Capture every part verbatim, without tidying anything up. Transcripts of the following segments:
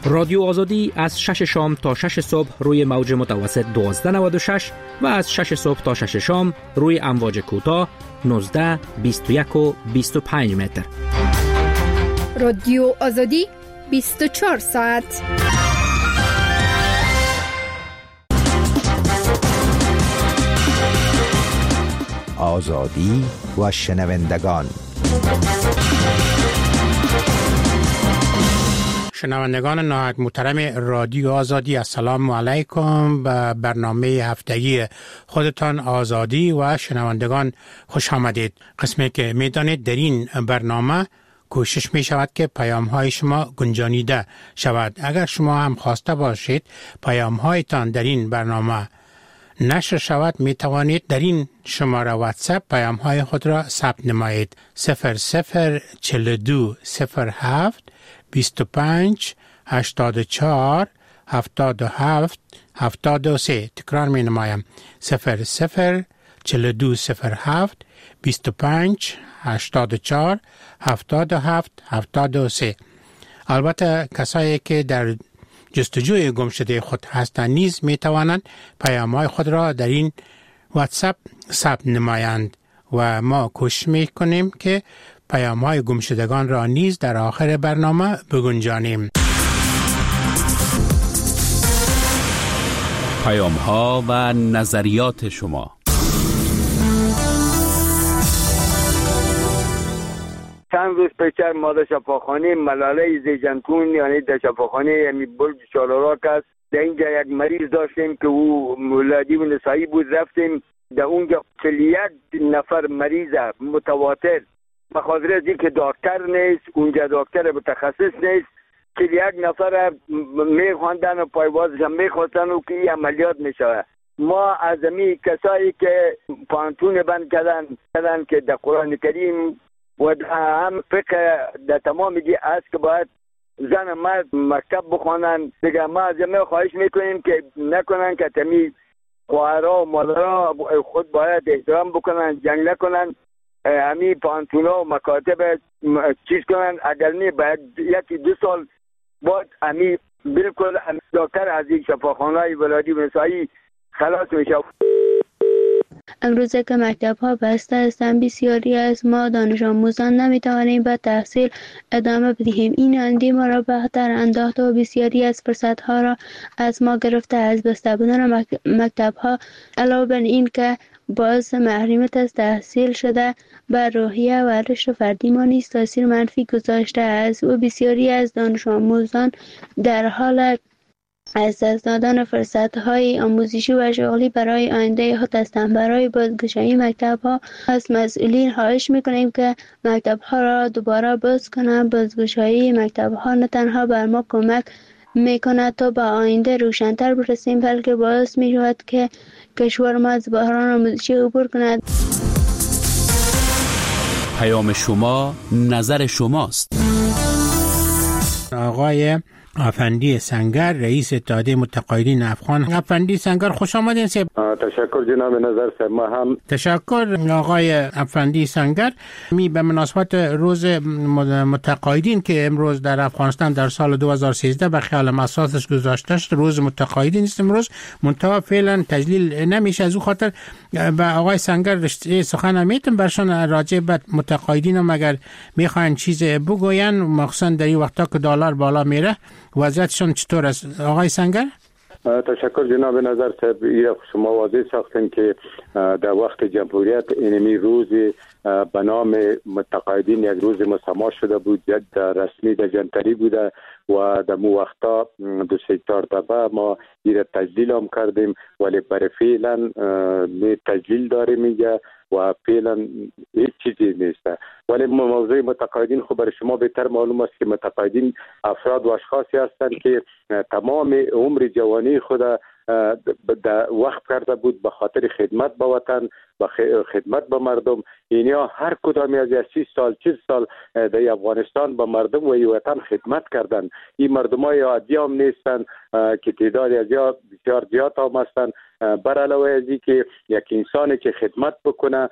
رادیو آزادی از شش شام تا شش صبح روی موج متوسط دوازده نود و شش و از شش صبح تا شش شام روی امواج کوتاه نوزده بیست و یک و بیست و پنج متر. رادیو آزادی بیست و چهار ساعت. آزادی و شنوندگان. شنوندگان نهایت محترم رادیو آزادی، السلام علیکم. به برنامه هفتگی خودتان آزادی و شنوندگان خوش آمدید. قسمی که میدانید در این برنامه کوشش می شود که پیام های شما گنجانیده شود. اگر شما هم خواسته باشید پیام هایتان در این برنامه نشر شود، می توانید در این شماره واتساپ پیام های خود را ثبت نمایید. صفر صفر چهل و دو صفر هفت بیست و پنج هشتاد و چهار هفتاد و هفت هفتاد و سه. تکرار می نمایم. صفر صفر چهل و دو صفر هفت بیست و پنج هشتاد و چهار هفتاد و هفت هفتاد و سه. البته کسایی که در جستجوی گمشده خود هستند نیز می توانند پیام‌های خود را در این واتساپ ثبت نمایند و ما کوشش می کنیم که پیام‌های گمشدگان را نیز در آخر برنامه بگنجانیم. پیام‌ها و نظریات شما. چند روز پیشتر ما در شفاخانه ملاله زیجنتون یعنی در شفاخانه یعنی برج چهارراک است، در اینجا یک مریض داشتیم که او ولادی و نسایی بود. رفتیم در اونجا چهل و یک نفر مریض متواتر، بخاطر از اینکه دکتر نیست اونجا، دکتر متخصص نیست، چهل و یک نفر میخواندن و پایوازش هم میخواستن و که این عملیات میشه. ما از امی کسایی که پانتون بند کردن کردن که در قرآن کریم و هم فقه در تمام دی است که باید زن مرد مکتب بخوانن دیگه. ما از همه خواهش میکنیم که نکنن که تمی خواهرها و مادرها خود باید احترام بکنن، جنگ نکنن، همی پانتونا و مکاتب چیز کنن. اگر نه باید یکی دو سال بعد همی بالکل دکتر از این شفاخانه‌های ولادی و نسایی خلاص میشه. امروزه که مکتب ها بسته هستند بسیاری از ما دانش آموزان نمیتوانیم به تحصیل ادامه بدهیم. این اندی ما را به خطر انداخته و بسیاری از فرصت ها را از ما گرفته. از بسته بودن مکتب ها علاوه بر این که باعث محرومیت از تحصیل شده بر روحیه و رشد فردی ما نیز تاثیر منفی گذاشته است و بسیاری از دانش آموزان در حال از دست دادن فرصت‌های آموزشی و شغلی برای آینده خود هستند. برای بازگشایی مکتب‌ها از مسئولین خواهش می‌کنیم که مکتب‌ها را دوباره باز کنند. بازگشایی مکتب‌ها نه تنها بر ما کمک می‌کند تا به آینده روشن‌تر برسیم، بلکه باعث می‌شود که کشور ما از بحران آموزشی عبور کند. پیام شما نظر شماست. آقای افندی سنگر، رئیس اتحادیه متقاعدین افغان. افندی سنگر خوش آمدین. تشکر جناب نظر صاحب. ما هم تشکر آقای افندی سنگر. می به مناسبت روز متقاعدین که امروز در افغانستان در سال دو هزار و سیزده به خیال اساسش گذاشته شد، روز متقاعدین است امروز، منتها فعلا تجلیل نمیشه. از او خاطر به آقای سنگر رشته سخن میتم برشان راجع به متقاعدین هم اگر میخواین چیز بگوین، مخصوصا در این وقتا که دلار بالا میره وضعیتشون چطور است آقای سنگر؟ تشکر جناب نظر صاحب. ایره شما واضح ساختن که در وقت جمهوریت اینمی روز به نام متقاعدین یک روز مسما شده بود، در رسمی در جنتری بوده و در مو وقتا دو سه چهار دفعه ما ایره تجلیل هم کردیم، ولی برای فعلا نه تجلیل داریم اینجا و فعلا هیچ چیزی نیست. ولی موضوع متقاعدین خب برای شما بهتر معلوم است که متقاعدین افراد و اشخاصی هستند که تمام عمر جوانی خود در وقت کرده بود به خاطر خدمت به وطن، به خدمت به مردم. اینها هر کدامی از سی سال چهل سال در افغانستان به مردم و وطن خدمت کردند. این مردمای عادی هم نیستند که تعداد از بسیار زیاد هم هستند. بر علاوه از این که یک انسانی که خدمت بکنه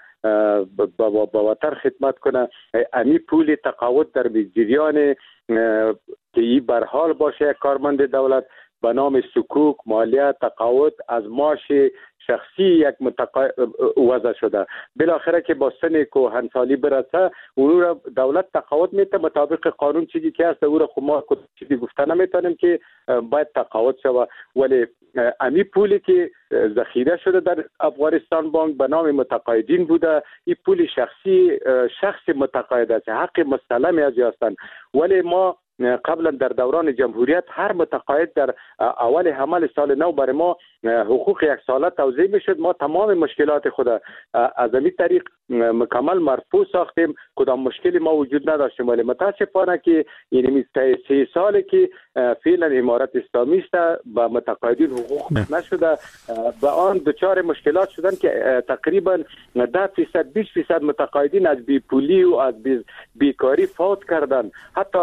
با وطن خدمت کنه، امی پول تقاعد در جریان که این برحال باشه یک کارمند دولت به نام سکوک، مالیه، تقاعد از معاش شخصی یک متقا... وضع شده. بالاخره که با سن کهنسالی برسه او را دولت تقاعد میده مطابق قانون. چیزی که هست او را خود ما چیزی گفته نمیتونیم که باید تقاعد شود، ولی امی پولی که ذخیره شده در افغانستان بانک به نام متقاعدین بوده، این پول شخصی شخص متقاعد است، حق مسلم از هستند. ولی ما قبلا در دوران جمهوریت هر متقاعد در اول حمل سال نو برای ما حقوق یک ساله توزیع میشد. ما تمام مشکلات خود از این طریق مکمل مرفوع ساختیم، کدام مشکلی ما وجود نداشتیم. ولی متاسفانه که یعنی سه ساله که فعلا امارت اسلامی است با متقاعدین حقوق نشده، با آن دچار مشکلات شدن که تقریبا ده فیصد بیست فیصد متقاعدین از بیپولی و از بیکاری فوت کردن. حتی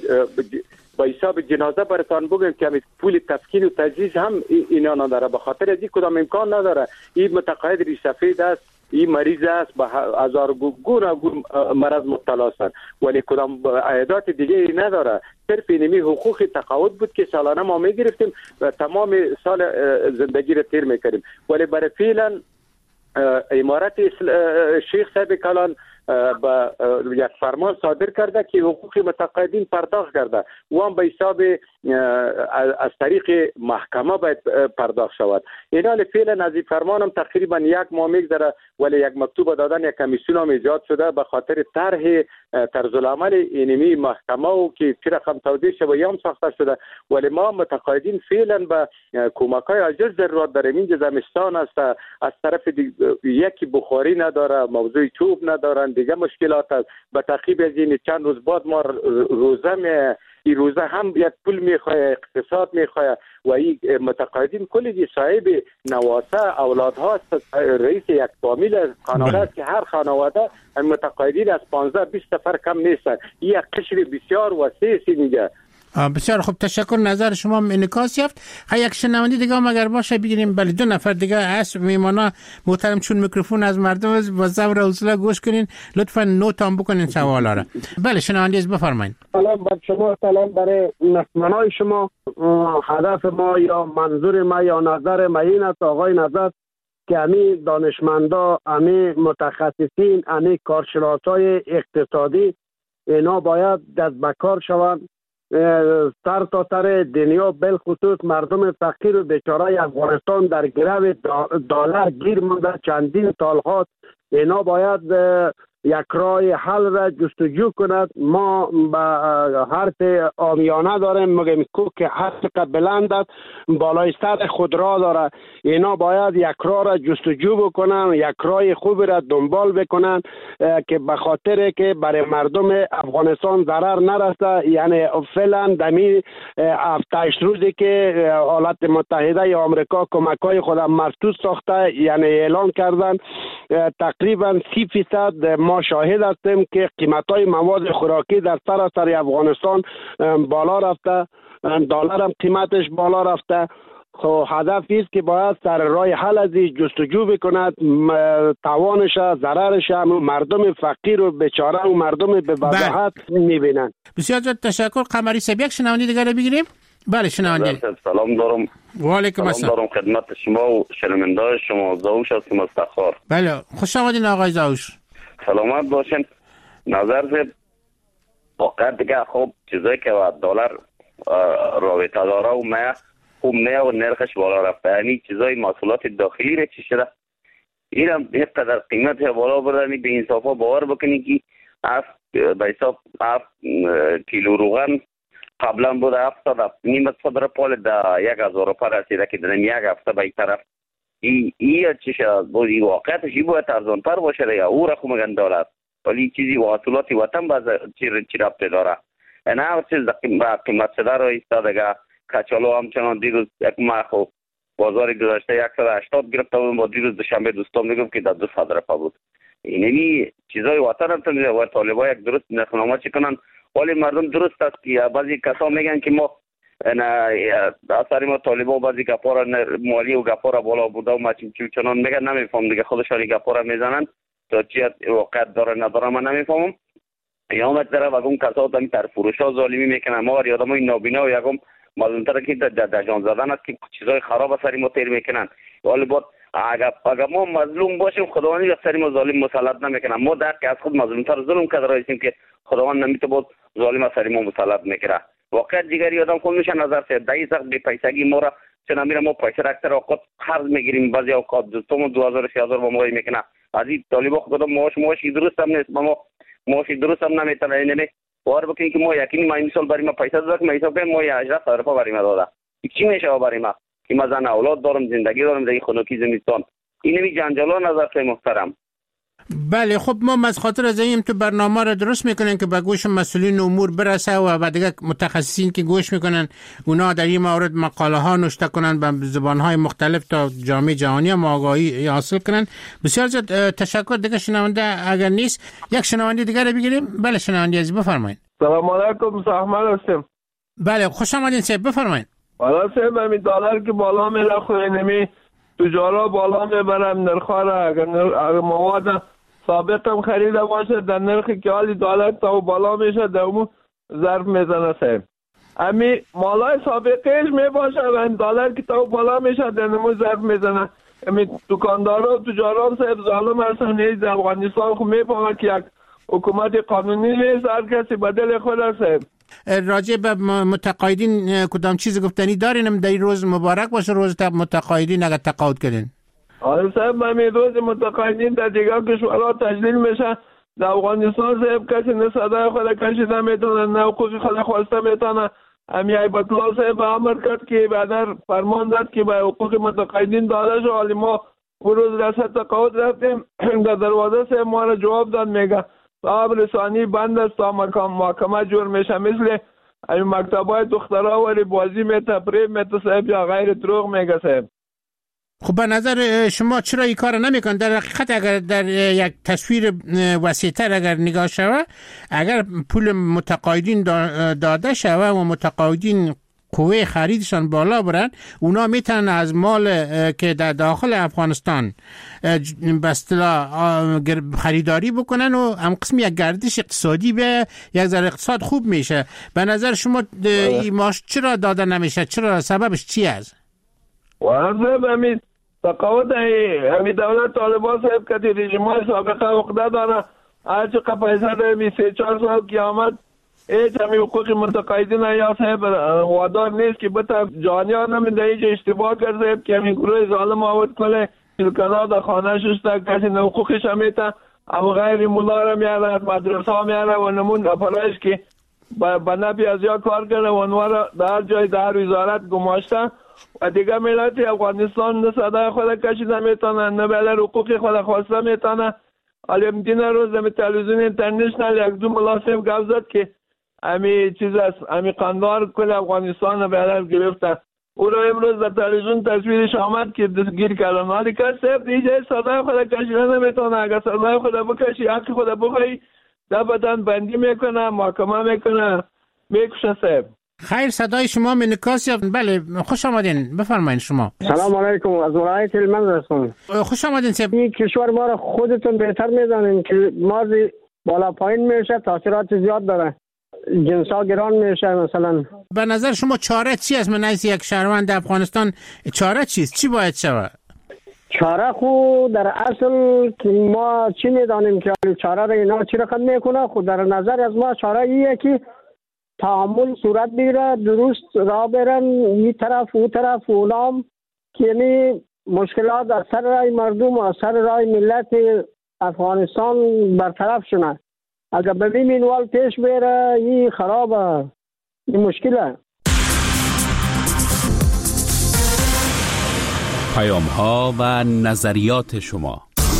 با حساب جنازه براتان بگم که همین پول تسکین و تجهیز هم اینا نداره، به خاطر از این کدام امکان نداره. این متقاعد ریش سفید است، این مریض است، به هزار گونه مرض مبتلا است، ولی کدام عیادات دیگه نداره. صرف اینمی حقوق تقاعد بود که سالانه ما میگرفتیم و تمام سال زندگی رو تیر میکردیم. ولی برای فعلا امارت شیخ صاحب کلان با یک فرمان صادر کرده که حقوق متقاعدین پرداخت کرده و هم به حساب از طریق محکمه باید پرداخت شود. این حال فعلا از این فرمان هم تقریبا یک ماه میگذره، ولی یک مکتوب دادن یک کمیسیون هم ایجاد شده به خاطر طرح طرز العمل اینمی محکمه و که چه رقم توضیح شده هم ساخته شده. ولی ما متقاعدین فعلا به کمک های عاجز ضرورت داریم. اینجا زمستان است، از طرف یکی بخاری نداره، موضوع چوب ندارن، دیگه مشکلات است. به تعقیب از این چند روز بعد ما روزه می این روزه هم یک پول میخواه، اقتصاد میخواه و این متقاعدین کلی صاحب نواسه اولادها است. رئیس یک فامیل خانواده است که هر خانواده متقاعدین از پانزده بیست نفر کم نیستن. این یک قشر بسیار وسیع است اینجا. بسیار خوب، تشکر. نظر شما انعکاس یافت. یک شنونده دیگه هم اگر باشه بگیریم. بله، دو نفر دیگه هست میمانا محترم، چون میکروفون از مردم با صبر و حوصله گوش کنین، لطفا نوت هم بکنین سوالا را. بله شنونده از بفرمایید. سلام بر شما، سلام برای نسمنای شما. هدف ما یا منظور ما یا نظر ما این است آقای نظر که امی دانشمندا، امی متخصصین، امی کارشناسای اقتصادی اینا باید دست به کار شوند. سر تا سر دنیا بالخصوص مردم فقیر و بیچاره افغانستان در گرو دلار گیر مونده چندین سال هاست. اینا باید یک راه حل را جستجو کند. ما به حرف آمیانه داریم میگیم که هر چقدر بلند است بالای سر خود را داره. اینا باید یک راه را جستجو بکنن، یک راه خوب را دنبال بکنن که به خاطر که برای مردم افغانستان ضرر نرسه. یعنی فعلا دمی هفتش روزی که ایالات متحده یا آمریکا کمک‌های خود مردود ساخته، یعنی اعلان کردن تقریبا سی فیصد ما شاهد هستیم که قیمت‌های مواد خوراکی در سراسر افغانستان بالا رفته، دلار هم قیمتش بالا رفته. خب هدف است که باید سر راه حل از جستجو بکند، توانش ضررش هم مردم فقیر و بیچاره و مردم به بداهت میبینن. بسیار زیاد تشکر. قمری صاحب یک شنونده دیگه بگیریم. بله شنونده. سلام دارم. و علیکم السلام. سلام دارم خدمت شما و شنونده شما. زاوش هستم از تخار. بله خوش آمدین آقای زاوش. سلامت باشین. نظر زد واقعا دیگه خوب چیزایی که دلار رابطه داره و ما خوب نه و نرخش بالا رفته. یعنی چیزای محصولات داخلی رو چی شده این هم یک قدر قیمت بالا بردنی به انصافا باور بکنی که هفت به حساب هفت کیلو روغن قبلا بود هفتاد نیمت صدر پال در یک هزار روپا رسیده که در یک هفته به یک طرف ای ای چی شد بود. ای واقعیتش ای باید ارزان تر باشه یا او را خو مگن دولت، ولی چیزی محصولات وطن باز چی چی ربطه داره. نه هر چیز قیمت شده رو ایستادگه. کچالو همچنان دیروز یک ماه خو بازار گذشته صد و هشتاد گرفته بود، با دیروز دوشنبه دوستان میگم که در دو صد روپا بود. اینمی چیزای وطن هم تنظیم و طالبا یک درست نرخنامه چی کنن، ولی مردم درست است که بعضی کسا میگن که ما اثر ما طالبا بعضی گپارا مالی و گپارا بالا بوده و ما چی چنان میگن نمیفهم دیگه، خودشان گپارا میزنن تا چی واقعیت داره نداره من نمیفهمم. یا هم طرف اگم کسات هم تر فروش ها ظالمی میکنن. ما ور یادم این نابینا و یکم مظلومتر که در جان زدن است که چیزای خراب سری ما تیر میکنن. ولی بعد اگر اگر ما مظلوم باشیم خداوند یک سری ما ظالم مسلط نمیکنه. ما در که از خود مظلومتر ظلم کرده رایسیم که خداوند نمیته بود ظالم سری ما مسلط میکنه. واقعا دیگری آدم خود میشه نظر سه دایی سخت بی پیسگی ما را چه نمیره ما پیسه رکتر اوقات قرض میگیریم بعضی اوقات دوستمون دو هزار سه هزار با ما میکنه. از این طالبا خدا معاش معاشی درست هم نیست. ما معاشی درست هم نمیتونه نمی وار بکنیم که ما یقینی ما این سال برای ما پیسه داد که ما حساب کنیم ما هجده هزار روپیه برای ما داده. چی میشه برای ما که ما زن اولاد دارم زندگی دارم در خنکی زمستان. این می جنجالا نظر خیلی محترم. بله خب ما از خاطر از این تو برنامه را درست میکنن که به گوش مسئولین امور برسه و بعد دیگه متخصصین که گوش میکنن اونا در این مورد مقاله ها نوشته کنن به زبان های مختلف تا جامعه جهانی هم آگاهی حاصل کنن. بسیار زیاد تشکر. دیگه شنونده اگر نیست یک شنونده دیگه رو بگیریم. بله شنونده عزیز بفرمایید. سلام علیکم سحمل هستم. بله خوش آمدین صاحب بفرمایید. حالا صاحب همین دلار که بالا میره خو نمی تجارا بالا میبرم نرخ‌ها را اگر مواد سابق هم خریده باشه در نرخی که حالی دلار تا بالا میشه در اون ظرف میزنه صاحب. امی مالای سابقش میباشه و دلار که تا بالا میشه در اون ظرف میزنه. امی دکاندارا و تجارا صاحب ظالم هستن. نیز در افغانستان خو میفهمه که یک حکومت قانونی نیست. هر کسی بدل خود هست. راجع به متقاعدین کدام چیز گفتنی دارین در این روز مبارک باشه روز متقاعدین اگر تقاعد کردین؟ آره صاحب همین روز متقاعدین در دیگر کشورها تجلیل میشه. در افغانستان صاحب کسی نه صدای خود کشیده میتونه نه حقوق خود خواسته میتونه. همین ایبت الله صاحب امر کرد که بعدا فرمان داد که به حقوق متقاعدین داده شد. حالی ما اون روز رسد تقاعد رفتیم در دروازه صاحب ما را جواب داد میگه صاحب رسانی بند است تا محکمه جور میشه مثل این مکتبای دخترها ولی بازی می تفریب می تصیب یا غیر دروغ میگه صاحب. خب به نظر شما چرا این کار نمیکن؟ در حقیقت اگر در یک تصویر وسیع‌تر اگر نگاه شود اگر پول متقاعدین داده شود و متقاعدین قوه خریدشان بالا برن اونا میتونن از مال که در داخل افغانستان به اصطلاح خریداری بکنن و هم قسم یک گردش اقتصادی به یک ذره اقتصاد خوب میشه. به نظر شما این ماش چرا داده نمیشه؟ چرا سببش چی است؟ واضح همین تقاعد همین دولت طالبان صاحب که رژیم سابقه عقده داره هرچی قپایزه ده بیست و چهار سال قیامت هیچ همی حقوق متقاعدین یا صاحب وادار نیست که بتا جانیان هم در اینجا اشتباه کرده که همین گروه ظالم آورد کله شلکنا در خانه شسته کسی نه حقوقش همیتا اما غیر مولا را میاره مدرسه ها میاره و نمون اپرایش که به نبی از یا کار کرده و اونوار در جای در وزارت گماشته و دیگه ملت افغانستان نه صدای خود کشیده میتونه نه بله حقوق خود خواسته میتونه. حالی امدین روز همی تلویزیون اینترنشنل یک دو ملاسم گفت زد که همی چیز است همی قندار کل افغانستان به علم گرفته. او را امروز در تلویزیون تصویرش آمد که دستگیر کردن. حالی که صرف دیگه صدای خود کشیده نمیتونه. اگر صدای خود بکشی حق خود بخوایی در بدن بندی میکنه محکمه میکنه میکشه صاحب. خیر صدای شما منکاس یا بله خوش آمدین بفرمایید شما. سلام علیکم از ولایت هلمند هستم. خوش آمدین صاحب. این کشور ما را خودتون بهتر میدونین که ما بالا پایین میشه تاثیرات زیاد داره جنسا گران میشه مثلا. به نظر شما چاره چی است؟ من از یک شهروند افغانستان چاره چیست؟ چی باید شود؟ چاره خود در اصل ما چی میدانیم که چاره را اینا چی رقم میکنه خود در نظر از ما چاره ایه که تعامل صورت بگیره درست راه برن این طرف او طرف اونام که یعنی مشکلات از سر رای مردم و از سر رای ملت افغانستان برطرف شونه. اگر به این منوال پیش بره این خرابه این مشکله. پیام ها و نظریات شما.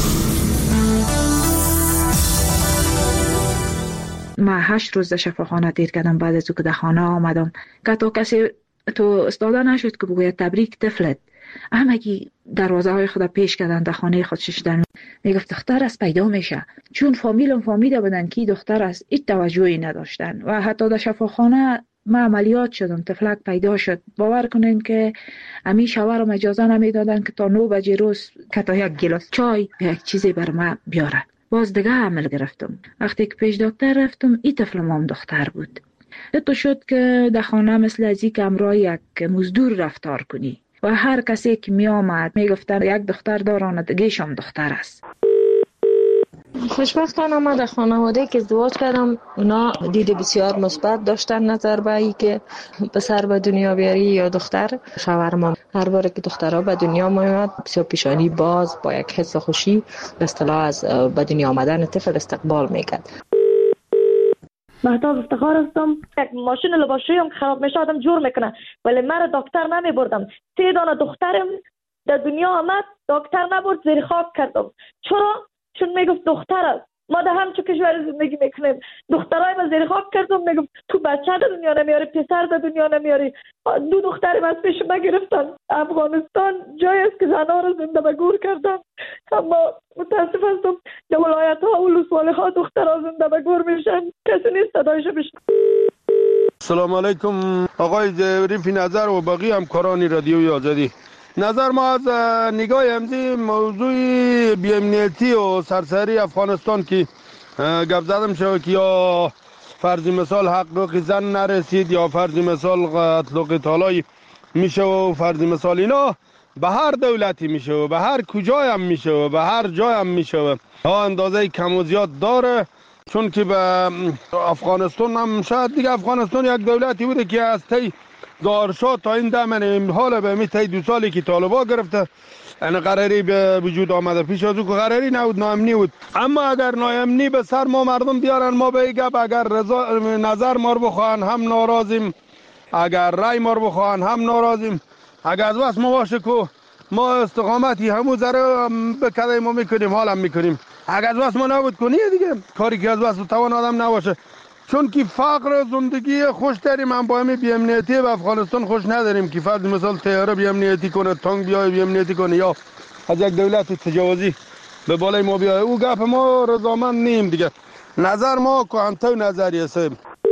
ما هشت روز در شفاخانه دیر کردم بعد از او که در خانه آمدم که تا کسی تو استاده نشد که بگوید تبریک طفلت. همگی دروازه های خود پیش کردن در خانه خود ششتن میگفت دختر از پیدا میشه چون فامیلم فامیده بودن که دختر از هیچ توجهی نداشتن و حتی در شفاخانه ما عملیات شدم طفلک پیدا شد. باور کنین که امی شوهرم اجازه نمیدادن که تا نو بجه روز که تا یک گلاس چای یک چیزی بر ما بیاره. باز دیگه عمل گرفتم. وقتی که پیش دکتر رفتم ای طفل مام دختر بود. تو شد که در خانه مثل ازی که امرای یک مزدور رفتار کنی و هر کسی که می آمد می گفتن یک دختر دارن دیگه‌ش هم دختر است. خوشبختانه ما در خانواده که ازدواج کردم اونا دید بسیار مثبت داشتن نظر به ای که پسر به دنیا بیاری یا دختر. شوهرم هر بار که دخترها به دنیا میاد بسیار پیشانی باز با یک حس خوشی به اصطلاح از به دنیا آمدن طفل استقبال میکرد. مهتاب افتخار هستم. یک ماشین لباسشویی هم خراب میشه آدم جور میکنه ولی من دکتر نمی بردم. سه دانه دخترم در دنیا آمد دکتر نبرد زیر خاک کردم. چرا؟ چون میگفت دختر است. ما در همچو کشور زندگی میکنیم. دخترای ما زیر خاک کردم میگفت تو بچه در دنیا نمیاری پسر در دنیا نمیاری. دو دخترم از پیش ما گرفتن. افغانستان جایی است که زنها را زنده به گور کردن. اما متاسف هستم در ولایت ها و ولسوالی ها دخترها زنده به گور میشن. کسی نیست صدایشو بشن. سلام علیکم آقای ظریفی نظر و بقیه همکاران رادیوی آزادی. نظر ما از نگاه امضی موضوع بی‌امنیتی و سرسری افغانستان که گپ زدم شد که یا فرضی مثال حقوق زن نرسید یا فرضی مثال قتل و قتالای میشه و فرضی مثال اینا به هر دولتی میشه و به هر کجای هم میشه و به هر جای هم میشه و ها اندازه کم و زیاد داره. چون که به افغانستان هم شاید دیگه افغانستان یک دولتی بوده که از تی دارشا تا این دمن حالا به می تی دو سالی که طالبا گرفته این قراری به وجود آمده. پیش از او که قراری نبود ناامنی بود. اما اگر ناامنی به سر ما مردم بیارن ما به گپ اگر رضا نظر ما رو بخواهن هم ناراضیم اگر رای ما رو بخواهن هم ناراضیم. اگر از واسه ما باشه که ما استقامتی همو ذره بکده ما میکنیم حالا میکنیم. اگر از واسه ما نبود کنی دیگه کاری که از واسه توان آدم نباشه. چون که فقر زندگی خوش داریم هم با همین بی‌امنیتی و افغانستان خوش نداریم که فرض مثال تیاره بی‌امنیتی کنه تانک بیای بی‌امنیتی کنه یا از یک دولت تجاوزی به بالای ما بیای. او گپ ما رضامند نیم دیگه. نظر ما کوانتو نظریه سه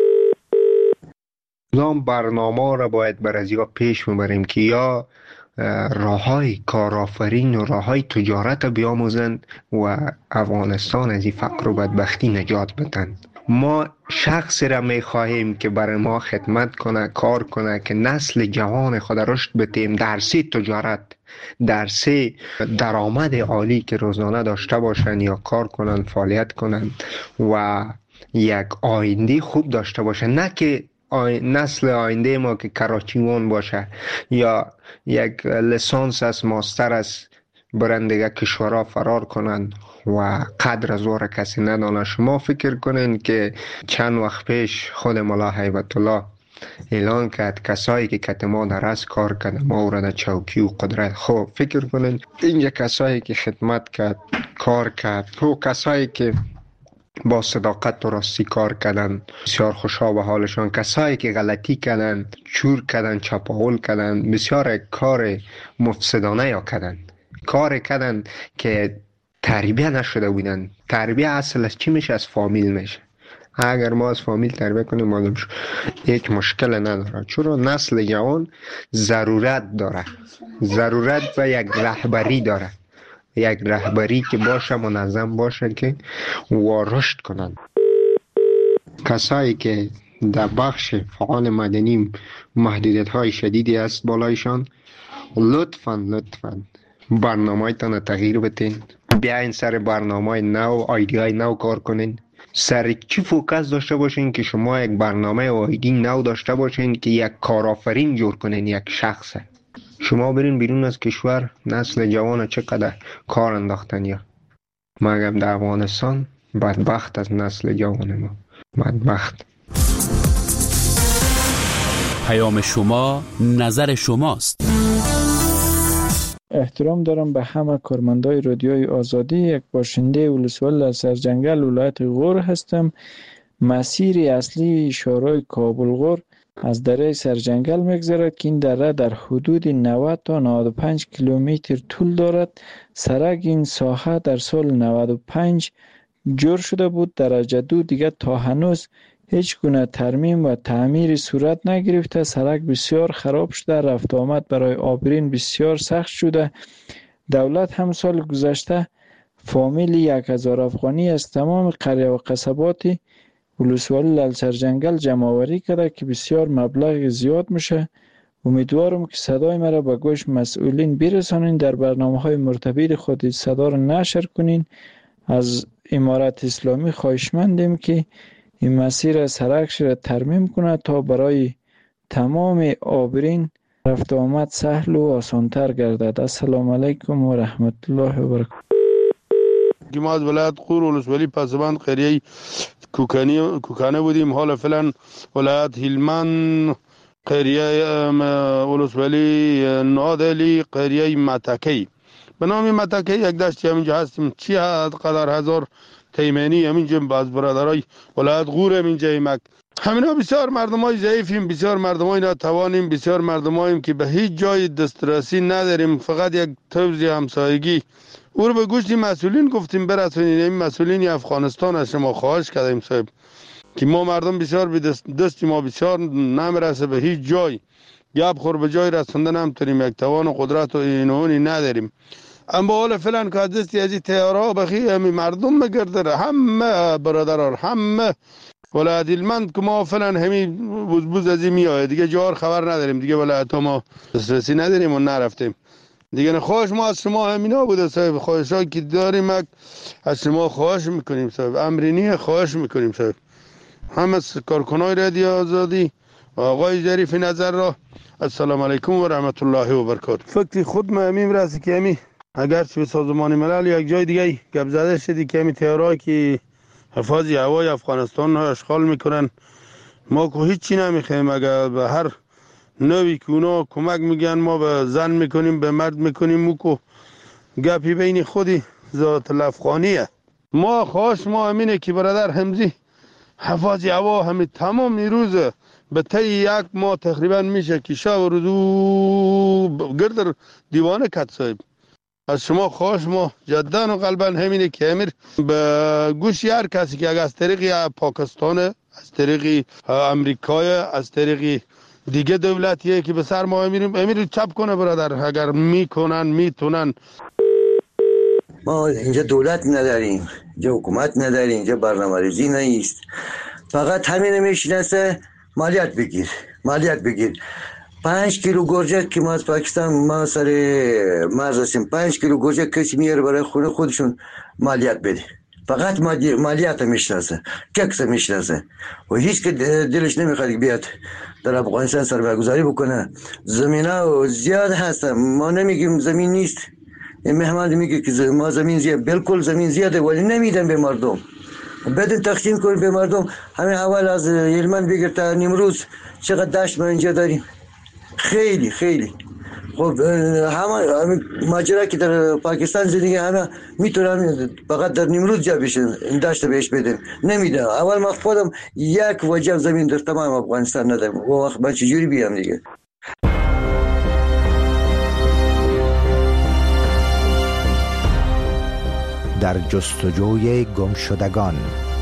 نام برنامه را باید بر از یا پیش میبریم که یا راههای کارآفرین و راههای تجارت بیاموزند و افغانستان از این فقر و بدبختی نجات بدن. ما شخصی را می خواهیم که برای ما خدمت کنه کار کنه که نسل جوان خود رشد بدیم در سه تجارت در سه درآمد عالی که روزانه داشته باشن یا کار کنن فعالیت کنن و یک آینده خوب داشته باشن. نه که آی... نسل آینده ما که کراچیوان باشه یا یک لیسانس از ماستر از برن دیگه کشورها فرار کنن و قدر از وره کسی ندانه. شما فکر کنین که چند وقت پیش خود مولا هیبت الله اعلان کرد کسایی که کت ما در از کار کرد ما را در چوکی و قدرت. خب فکر کنین اینجا کسایی که خدمت کرد کار کرد و کسایی که با صداقت و راستی کار کردن بسیار خوشا به حالشان. کسایی که غلطی کردن چور کردن چپاول کردن بسیار کار مفسدانه یا کردن کار کردن که تربیه نشده بودن. تربیه اصل از چی میشه؟ از فامیل میشه. اگر ما از فامیل تربیه کنیم معلوم شد یک مشکل نداره. چرا نسل جوان ضرورت داره ضرورت به یک رهبری داره یک رهبری که باشه منظم باشه که و رشد کنن. کسایی که در بخش فعال مدنی محدودیت های شدیدی است بالایشان لطفاً لطفاً برنامه تان تغییر بتین. بیاین سر برنامه نو آیدیای نو کار کنین. سر چی فوکس داشته باشین که شما یک برنامه و آیدی نو داشته باشین که یک کارآفرین جور کنین. یک شخصه شما برین بیرون از کشور نسل جوان چقدر کار انداختن یا مگم در افغانستان بدبخت از نسل جوان ما بدبخت. پیام شما نظر شماست. احترام دارم به همه کارمندای رادیوی آزادی. یک باشنده ولسوالی از سرجنگل ولایت غور هستم. مسیر اصلی شورای کابل غور از دره سرجنگل میگذرد که این دره در حدود نود تا نود و پنج کیلومتر طول دارد. سرک این ساحه در سال نود و پنج جور شده بود. درجه دو دیگه تا هنوز هیچ گونه ترمیم و تعمیر صورت نگرفته. سرک بسیار خراب شده. رفت آمد برای عابرین بسیار سخت شده. دولت هم سال گذشته فامیل یک هزار افغانی از تمام قریه و قصبات ولسوالی لال سرجنگل جمع آوری کرده که بسیار مبلغ زیاد میشه. امیدوارم که صدای مرا به گوش مسئولین برسانین، در برنامه‌های مرتبط خود صدا را نشر کنین. از امارت اسلامی خواهشمندیم که این مسیر سرکش را ترمیم کنه تا برای تمام عابرین رفت آمد سهل و آسانتر گردد. السلام علیکم و رحمت الله و برکاته. ما از ولایت غور ولسوالی پسبند قریه کوکانی کوکانه بودیم. حالا فعلا ولایت هلمند قریه ولسوالی نادلی قریه متکی به نام متکی یک دشتی همینجا هستیم. چی قدر هزار تیمنی همینجا باز برادرای ولایت غور همینجا ایمک. همینا بسیار مردمای ضعیفیم، بسیار مردمای ناتوانیم، بسیار مردماییم که به هیچ جای دسترسی نداریم. فقط یک توزیع همسایگی او رو به گوش مسئولین گفتیم برسونین. این مسئولین افغانستان از شما خواهش کردیم صاحب که ما مردم بسیار به دست, دست ما بسیار نمیرسه به هیچ جای، گپ خور به جای رسوندن هم تریم، یک توان و قدرت و اینونی نداریم. اما حالا فعلا که دستی از این تیارها بخی همی مردم مگرده، همه برادران همه ولایت هلمند که ما فعلا همی بوز بوز از این میآید دیگه، جار خبر نداریم دیگه، ولایت ما دسترسی نداریم و نرفتیم دیگه. خواهش ما از شما همینا بوده صاحب، خواهشایی که داریم از شما خواهش میکنیم صاحب، امرینی خواهش میکنیم صاحب. همه کارکنای رادیو آزادی و آقای ظریف نظر را السلام علیکم و رحمت الله و برکاته. فکر خود ما همین راستی که همین اگر چه به سازمان ملل یا یک جای دیگه گپ زده شدی که همین تیارایی که حفاظی هوای افغانستان را اشغال میکنن، ما که هیچی نمیخوایم. اگر به هر نوی که اونا کمک میگن ما به زن میکنیم به مرد میکنیم، مو که گپی بین خودی ذات الافغانیه. ما خواهش ما همینه که برادر همزی حفاظی هوا همین تمام نیروز به طی یک ماه تقریبا میشه که شب و روزو گردر دیوانه کت صاحب. از شما خواهش ما جدا و قلبا همینه که امیر به گوش هر کسی که اگر از طریق پاکستان، از طریق امریکای، از طریق دیگه دولتیه که به سر ما امیریم امیر چپ کنه برادر، اگر میکنن میتونن. ما اینجا دولت نداریم، اینجا حکومت نداریم، اینجا برنامه ریزی نیست، فقط همین میشناسه مالیات بگیر مالیات بگیر. پنج کیلو گرجه که ما از پاکستان ما سر مرز هستیم، پنج کیلو گرجه کسی میاره برای خونه خودشون مالیات بده، فقط مالیات میشناسه، ککس میشناسه و هیچ که دلش نمیخواد بیاد در افغانستان سرمایه‌گذاری بکنه. زمینا زیاد هست، ما نمیگیم زمین نیست. این مهمان میگه که ما زمین زیاد، بالکل زمین زیاده ولی نمیدن به مردم. بدون تقسیم کنیم به مردم. همین اول از هلمند بگیر تا نیمروز چقدر دشت ما اینجا داریم، خیلی خیلی. خب همه ماجرا که در پاکستان زندگی همه میتونن فقط در نیمروز جا بشن، این دشت بهش بدن، نمیدن. اول ما خودم یک وجب زمین در تمام افغانستان ندارم، و وقت من چجوری بیام دیگه؟ در جستجوی گمشدگان.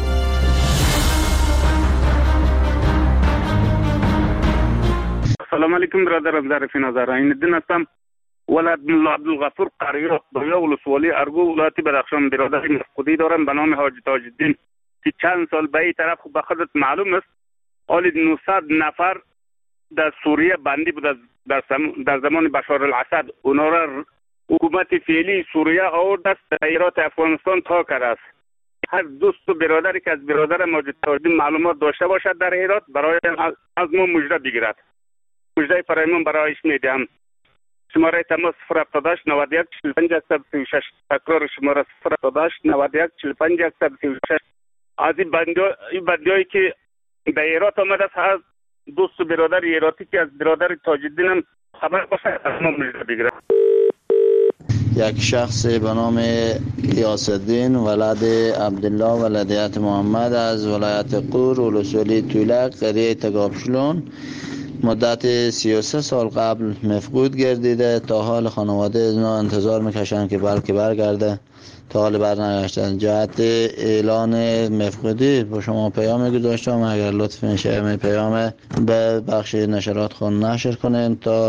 سلام علیکم برادرم، ظریف نظر این دین هستم، ولد ملا عبدالغفور قریه دایا ولسوالی ارگو ولایت بدخشان. برادر مفقودی دارم به نام حاجی تاج الدین که چند سال به این طرف به خودت معلوم است حالی نهصد نفر در سوریه بندی بود در, در زمان بشار الاسد. اونا را حکومت فعلی سوریه آورد است ایرات افغانستان تا کرده است. هر دوست و برادری که از برادر ماجد تاج الدین معلومات داشته باشد در ایرات برای از ما مژده بگیرد. مژده فرایمان برایش میدم. شماره تماس صفر هفتاد و هشت نود و یک چهل و پنج صد و سی و شش. تکرار شماره صفر هفتاد و هشت نود و یک چهل و پنج صد و سی و شش. از این بندیایی که به ایرات آمده است، از دوست و برادر ایراتی که از برادر تاج الدین هم خبر باشه از ما مژده بگیرد. یک شخص به نام غیاث الدین ولد عبدالله ولدیت محمد از ولایت غور ولسوالی تولک قریه تگابشلون مدت سی و سه سال قبل مفقود گردیده. تا حال خانواده از ما انتظار میکشند که بلکه برگرده، تا حال برنگشته. جهت اعلان مفقودی با شما پیام گذاشتم، اگر لطف میشه می پیام به بخش نشرات خود نشر کنین تا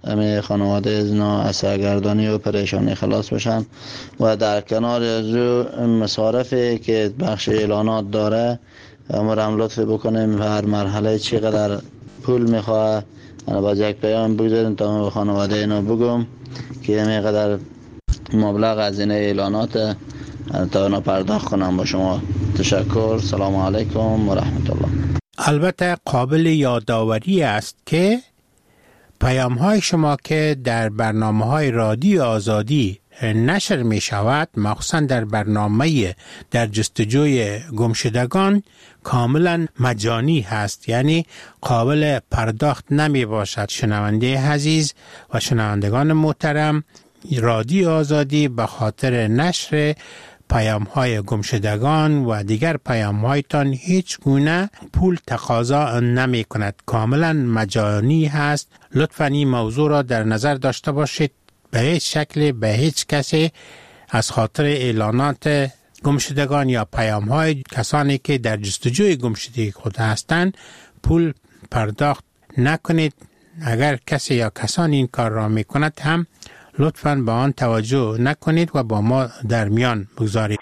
همه خانواده از نا از سرگردانی و پریشانی خلاص بشن و در کنار از مصارفی که بخش اعلانات داره ما هم لطف بکنیم و هر مرحله چقدر پول میخواه انا باز یک پیام بگذاریم تا خانواده اینو بگم که همینقدر مبلغ از این اعلانات تا اونا پرداخت کنم. با شما تشکر. سلام علیکم و رحمت الله. البته قابل یادآوری است که پیام های شما که در برنامه های رادیو آزادی نشر می شود، مخصوصا در برنامه در جستجوی گمشدگان، کاملا مجانی هست، یعنی قابل پرداخت نمی باشد. شنونده عزیز و شنوندگان محترم، رادیو آزادی به خاطر نشر پیام های گمشدگان و دیگر پیام هایتان هیچ گونه پول تقاضا نمی کند، کاملا مجانی هست. لطفاً این موضوع را در نظر داشته باشید. به هیچ شکل به هیچ کسی از خاطر اعلانات گمشدگان یا پیام های کسانی که در جستجوی گمشدگی خود هستند پول پرداخت نکنید. اگر کسی یا کسانی این کار را می کند هم لطفاً به آن توجه نکنید و با ما در میان بگذارید.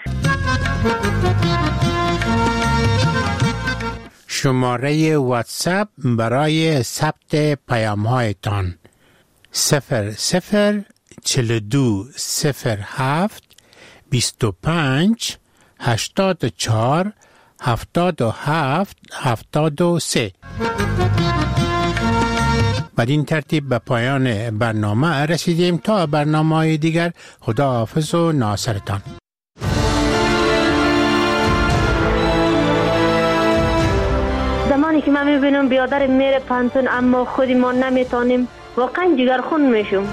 شماره واتساپ برای ثبت پیام هایتان صفر صفر چهل و دو صفر هفت بیست و پنج هشتاد و چهار هفتاد و هفت هفتاد و سه. بدین ترتیب به پایان برنامه رسیدیم. تا برنامه دیگر، خدا حافظ و ناصرتان. زمانی که من میبینم بیادر میره پانتون اما خودی ما نمیتونیم، واقعا جگر خون میشم.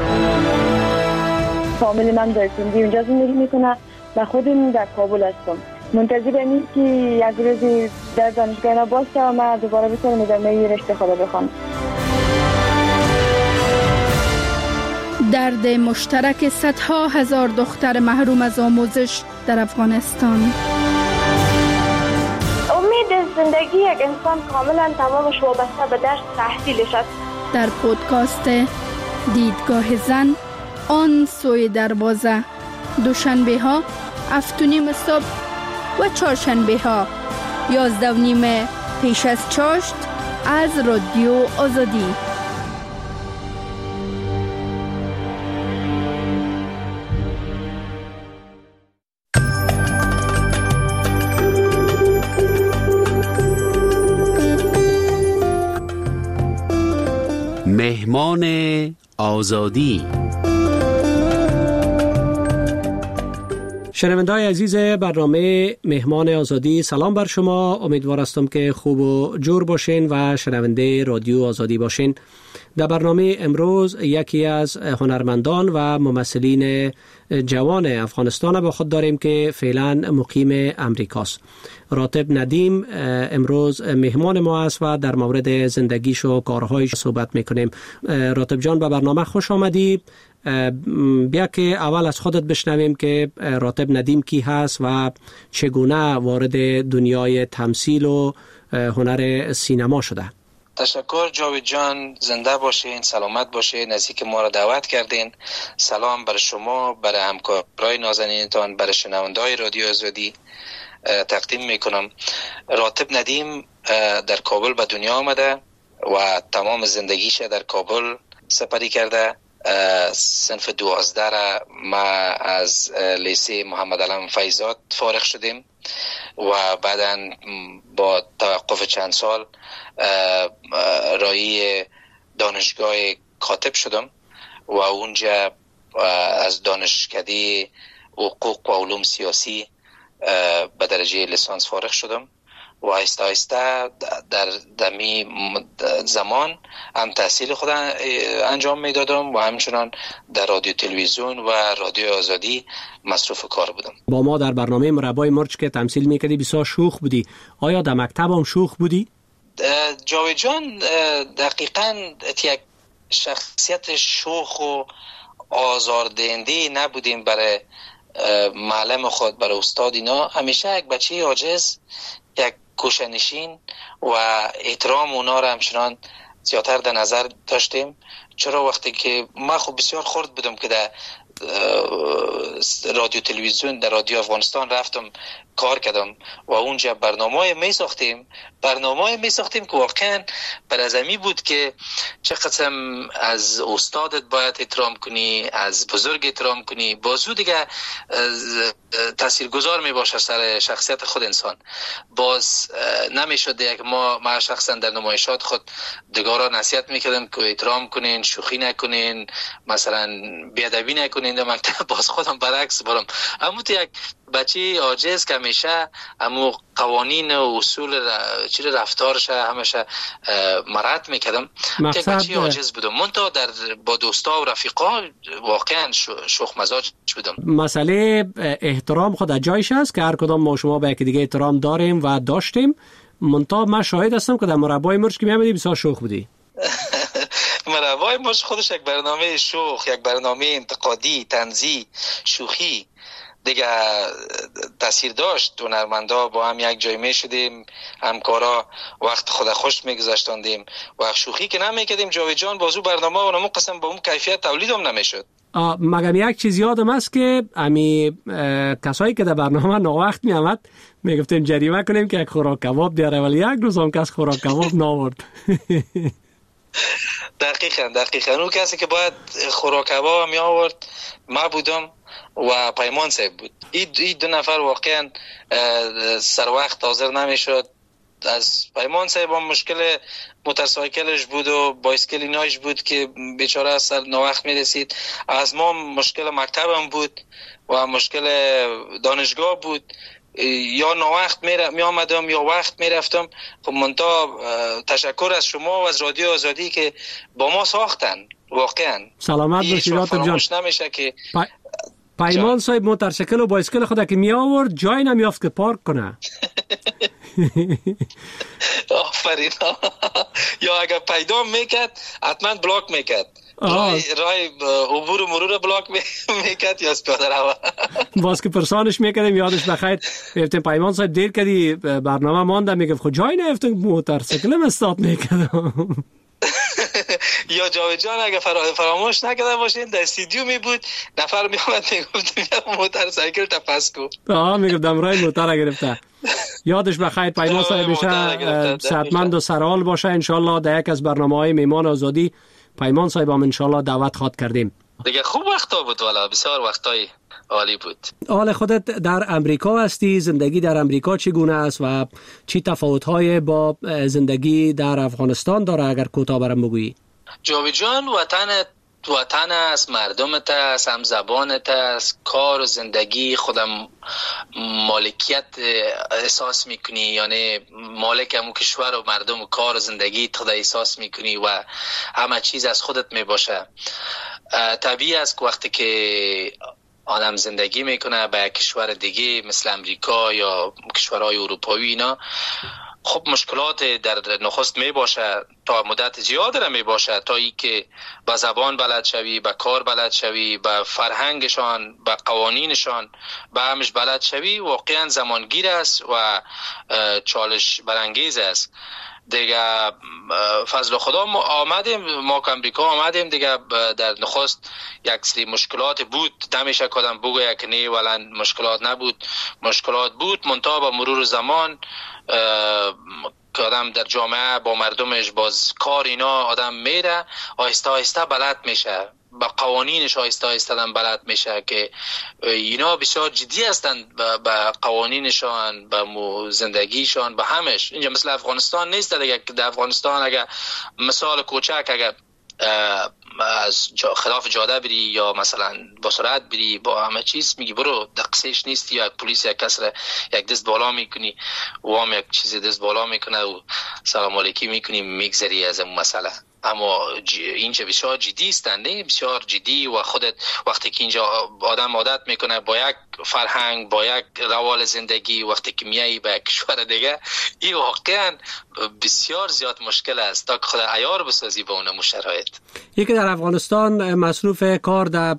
فامیل من در سندی اونجا زندگی میکنه و خودم در کابل هستم. منتظر اینیم که یک روزی در دانشگاه باشه و من دوباره بتونم ادامه رشته خدا بخونم. درد مشترک صدها هزار دختر محروم از آموزش در افغانستان. امید زندگی یک انسان کاملا تمامش وابسته به درس تحصیلش است. در پودکاست دیدگاه زن، آن سوی دروازه، دوشنبه ها هفت و نیم صبح و چهارشنبه ها یازده و نیم پیش از چاشت از رادیو آزادی. مهمان آزادی. شنونده‌های عزیز برنامه مهمان آزادی، سلام بر شما. امیدوار هستم که خوب و جور باشین و شنونده رادیو آزادی باشین. در برنامه امروز یکی از هنرمندان و ممثلین جوان افغانستان با خود داریم که فعلا مقیم امریکاست. راتب ندیم امروز مهمان ما است و در مورد زندگیش و کارهایش صحبت میکنیم. راتب جان، به برنامه خوش آمدی. بیا که اول از خودت بشنویم که راتب ندیم کی هست و چگونه وارد دنیای تمثیل و هنر سینما شده. تشکر جاوید جان، زنده باشین، سلامت باشین، نزدیک ما را دعوت کردین. سلام بر شما، بر همکارای نازنینتان، بر شنونده‌های رادیو آزادی تقدیم میکنم. راتب ندیم در کابل به دنیا آمده و تمام زندگیش در کابل سپری کرده. صنف دوازده را ما از لیسه محمد علم فیضات فارغ شدیم و بعداً با توقف چند سال رای دانشگاه کاتب شدم و اونجا از دانشکده حقوق و علوم سیاسی به درجه لیسانس فارغ شدم و آهسته آهسته در دمی زمان هم تحصیل خود انجام میدادم و همچنان در رادیو تلویزیون و رادیو آزادی مصروف کار بودم. با ما در برنامه مربای مرچ که تمثیل میکردی بسیار شوخ بودی. آیا در مکتب هم شوخ بودی؟ جاوید جان، دقیقاً یک شخصیت شوخ و آزاردهنده نبودیم برای معلم خود، برای استاد. اینا همیشه یک بچه عاجز، یک کوشنشین و احترام اونا را همچنان زیادتر در نظر داشتیم، چرا وقتی که ما خب بسیار خرد بودم که در رادیو تلویزیون در رادیو افغانستان رفتم کار کردم و اونجا برنامه می ساختیم برنامه می ساختیم که واقعا بر از امی بود که چه قسم از استادت باید احترام کنی، از بزرگ احترام کنی، بازو دیگه تاثیرگذار می باشه سر شخصیت خود انسان. باز نمی شد یک ما ما شخصا در نمایشات خود دیگرها نصیحت میکردم که احترام کنین، شوخی نکنین، مثلا بیادبی نکنین در مکتب. باز خودم برعکس برم اما تو یک بچه عاجز که همیشه امو قوانین و اصول ر... چیز رفتارش همیشه مرد میکردم که بچه عاجز بودم. من تا در با دوستا و رفیقا واقعا شوخ مزاج بودم. مسئله احترام خود جایش است که هر کدام ما شما به یکی دیگه احترام داریم و داشتیم. منتها من شاهد هستم که در مربای مرج که میامدی بسیار شوخ بودی. مربای مرج خودش یک برنامه شوخ، یک برنامه انتقادی، طنزی، شوخی دیگه تاثیر داشت. هنرمندا با هم یک جای می شدیم، همکارا وقت خود خوش میگذاشتاندیم و شوخی که نمیکردیم. جاوید جان بازو برنامه و نمو قسم با اون کیفیت تولید هم نمیشد. مگم یک چیز یادم است که امی کسایی که در برنامه ناوقت می آمد می گفتیم جریمه کنیم که یک خوراک کباب بیاره، ولی یک روز هم کس خوراک کباب نآورد. دقیقاً دقیقاً اون کسی که باید خوراک کباب می آورد ما بودم و پیمان صاحب بود. این دو نفر واقعا سر وقت حاضر نمیشد. از پیمان صاحب هم مشکل موتورسایکلش بود و بایسکل ایناش بود که بیچاره سر ناوقت میرسید. از ما مشکل مکتبم بود و مشکل دانشگاه بود، یا ناوقت می آمدم یا وقت می رفتم. خب منتها تشکر از شما و از رادیو آزادی که با ما ساختن. واقعا سلامت باشید دکتر جان. نمیشه که پا... پیمان صاحب موتورسیکل و بایسکل خود که می آورد جای نمیافت که پارک کنه. آفرین. یا اگر پیدا میکرد حتما بلاک میکرد، رای رای عبور و مرور بلاک میکرد یا پیاده رو. باز که پرسانش میکردیم یادش بخیر گفتیم پیمان صاحب دیر کردی برنامه مانده، میگفت خود جای نیافتم موتورسیکلم استارت میکردم. یا جاوید جان اگه فراموش نکرده باشین در استودیو می بود، نفر می اومد میگفت موتورسیکل تپس کو. آها میگفتم رای موتور گرفته. یادش بخیر پیمان صاحب میشه صحتمند و سرحال باشه ان شاء الله. در یک از برنامه‌های میهمان آزادی پیمان صاحب هم ان شاء الله دعوت خواد کردیم. دیگه خوب وقتا بود، والا بسیار وقتای عالی بود. حال خودت در امریکا هستی، زندگی در امریکا چگونه است و چی تفاوت‌های با زندگی در افغانستان داره اگر کوتاه برام بگویی؟ جاوید جان وطن وطن است، مردمت است، هم زبانت است، کار و زندگی خودم مالکیت احساس میکنی، یعنی مالک همون کشور و مردم و کار و زندگی خود احساس میکنی و همه چیز از خودت میباشه. طبیعی است که وقتی که آدم زندگی میکنه به کشور دیگه مثل امریکا یا کشورهای اروپایی اینا، خب مشکلات در نخست می باشه، تا مدت زیاد را می باشه، تا ای که با زبان بلد شوی، با کار بلد شوی، با فرهنگشان، با قوانینشان با همش بلد شوی، واقعا زمانگیر است و چالش برانگیز است دیگه. فضل خدا ما آمدیم، ما که امریکا آمدیم دیگه، در نخست یک سری مشکلات بود، نمیشه کدام بگوید که نه ولی مشکلات نبود، مشکلات بود، منتها با مرور زمان که آدم در جامعه با مردمش باز کار اینا آدم میره، آهسته آهسته بلد میشه، با قوانینش آهسته آهسته آدم بلد میشه که اینا بسیار جدی هستن با قوانینشان، با زندگیشان، با همش. اینجا مثل افغانستان نیست دیگه. در افغانستان اگر مثال کوچک اگر از جا خلاف جاده بری یا مثلا با سرعت بری با همه چیز میگی برو، دقیقش نیستی، یا پلیس یک کس را یک دست بالا میکنی و هم یک چیز دست بالا میکنه و سلام علیکی میکنی میگذری از اون مسئله. اما اینجا بسیار جدی استن، نه بسیار جدی و خودت وقتی که اینجا آدم عادت میکنه با یک فرهنگ، با یک روال زندگی، وقتی که میایی به کشور دیگه این واقعا بسیار زیاد مشکل است تا که خود عیار بسازی با اون شرایط. یکی در افغانستان مصروف کار در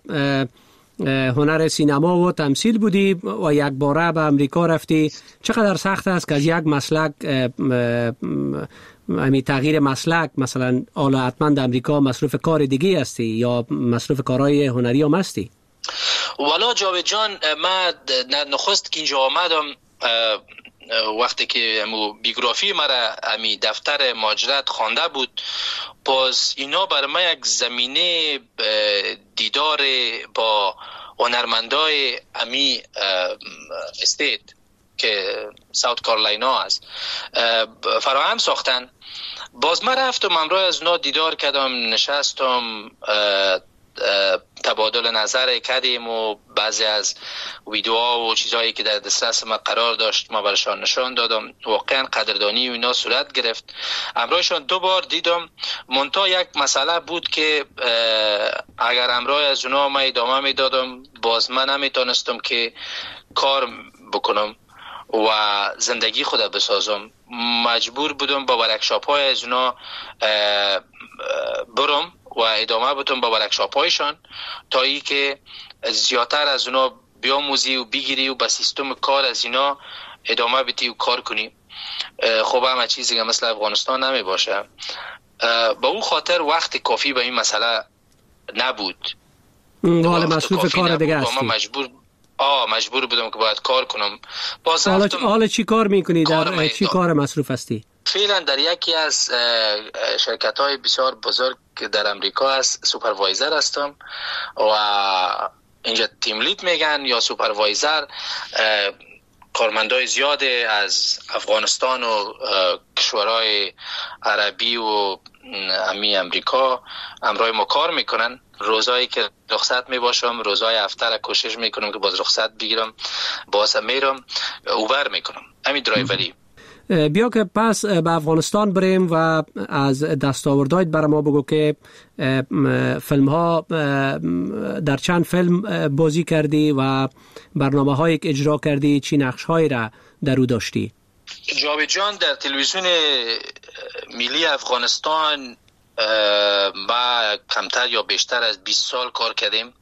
هنر سینما و تمثیل بودی و یک باره به امریکا رفتی. چقدر سخت است که از یک مسلک همین تغییر مسلک، مثلا حالا حتما در امریکا مصروف کار دیگه هستی یا مصروف کارهای هنری هم هستی؟ والا جاوید جان، من نخست که اینجا آمدم وقتی که بیوگرافی مرا امی دفتر مهاجرت خوانده بود، باز اینا برای من یک زمینه دیدار با هنرمندای امی استیت که ساوت کارولاینا است فراهم ساختن. باز من رفتم امروز از اونا دیدار کردم، نشستم، تبادل نظر کردیم و بعضی از ویدیوها و چیزهایی که در دسترس ما قرار داشت ما برشان نشان دادم. واقعا قدردانی و اینا صورت گرفت. امروزشان دو بار دیدم. منتها یک مسئله بود که اگر امروز از اونا ما ادامه میدادم باز من نمیتونستم که کار بکنم و زندگی خود بسازم. مجبور بودم با ورکشاپ های از اونا برم و ادامه بدم با ورکشاپ هایشان تا ای که زیادتر از اونا بیاموزی و بگیری و با سیستم کار از اینا ادامه بدی و کار کنی. خب همه چیزی که مثل افغانستان نمی باشه. با اون خاطر وقت کافی به این مسئله نبود. حالا مصروف کار دیگه هستی؟ مجبور آه مجبور بودم که باید کار کنم. باز حالا حالا چی کار میکنی؟ در چی کار مصروف هستی؟ فعلا در یکی از شرکت های بسیار بزرگ در امریکا هست سوپروایزر هستم و اینجا تیم لید میگن یا سوپروایزر. کارمندای زیاد از افغانستان و کشورهای عربی و امی امریکا امرای ما کار میکنن. روزایی که رخصت میباشم، روزای هفته را کوشش میکنم که باز رخصت بگیرم، باز میرم اوبر میکنم، همین درایوری. بیا که پس به افغانستان بریم و از دستاوردهایت برای ما بگو که فیلم ها در چند فیلم بازی کردی و برنامه هایی که اجرا کردی، چی نقش هایی را در او داشتی؟ جاوید جان، در تلویزیون ملی افغانستان با کمتر یا بیشتر از بیست سال کار کردیم.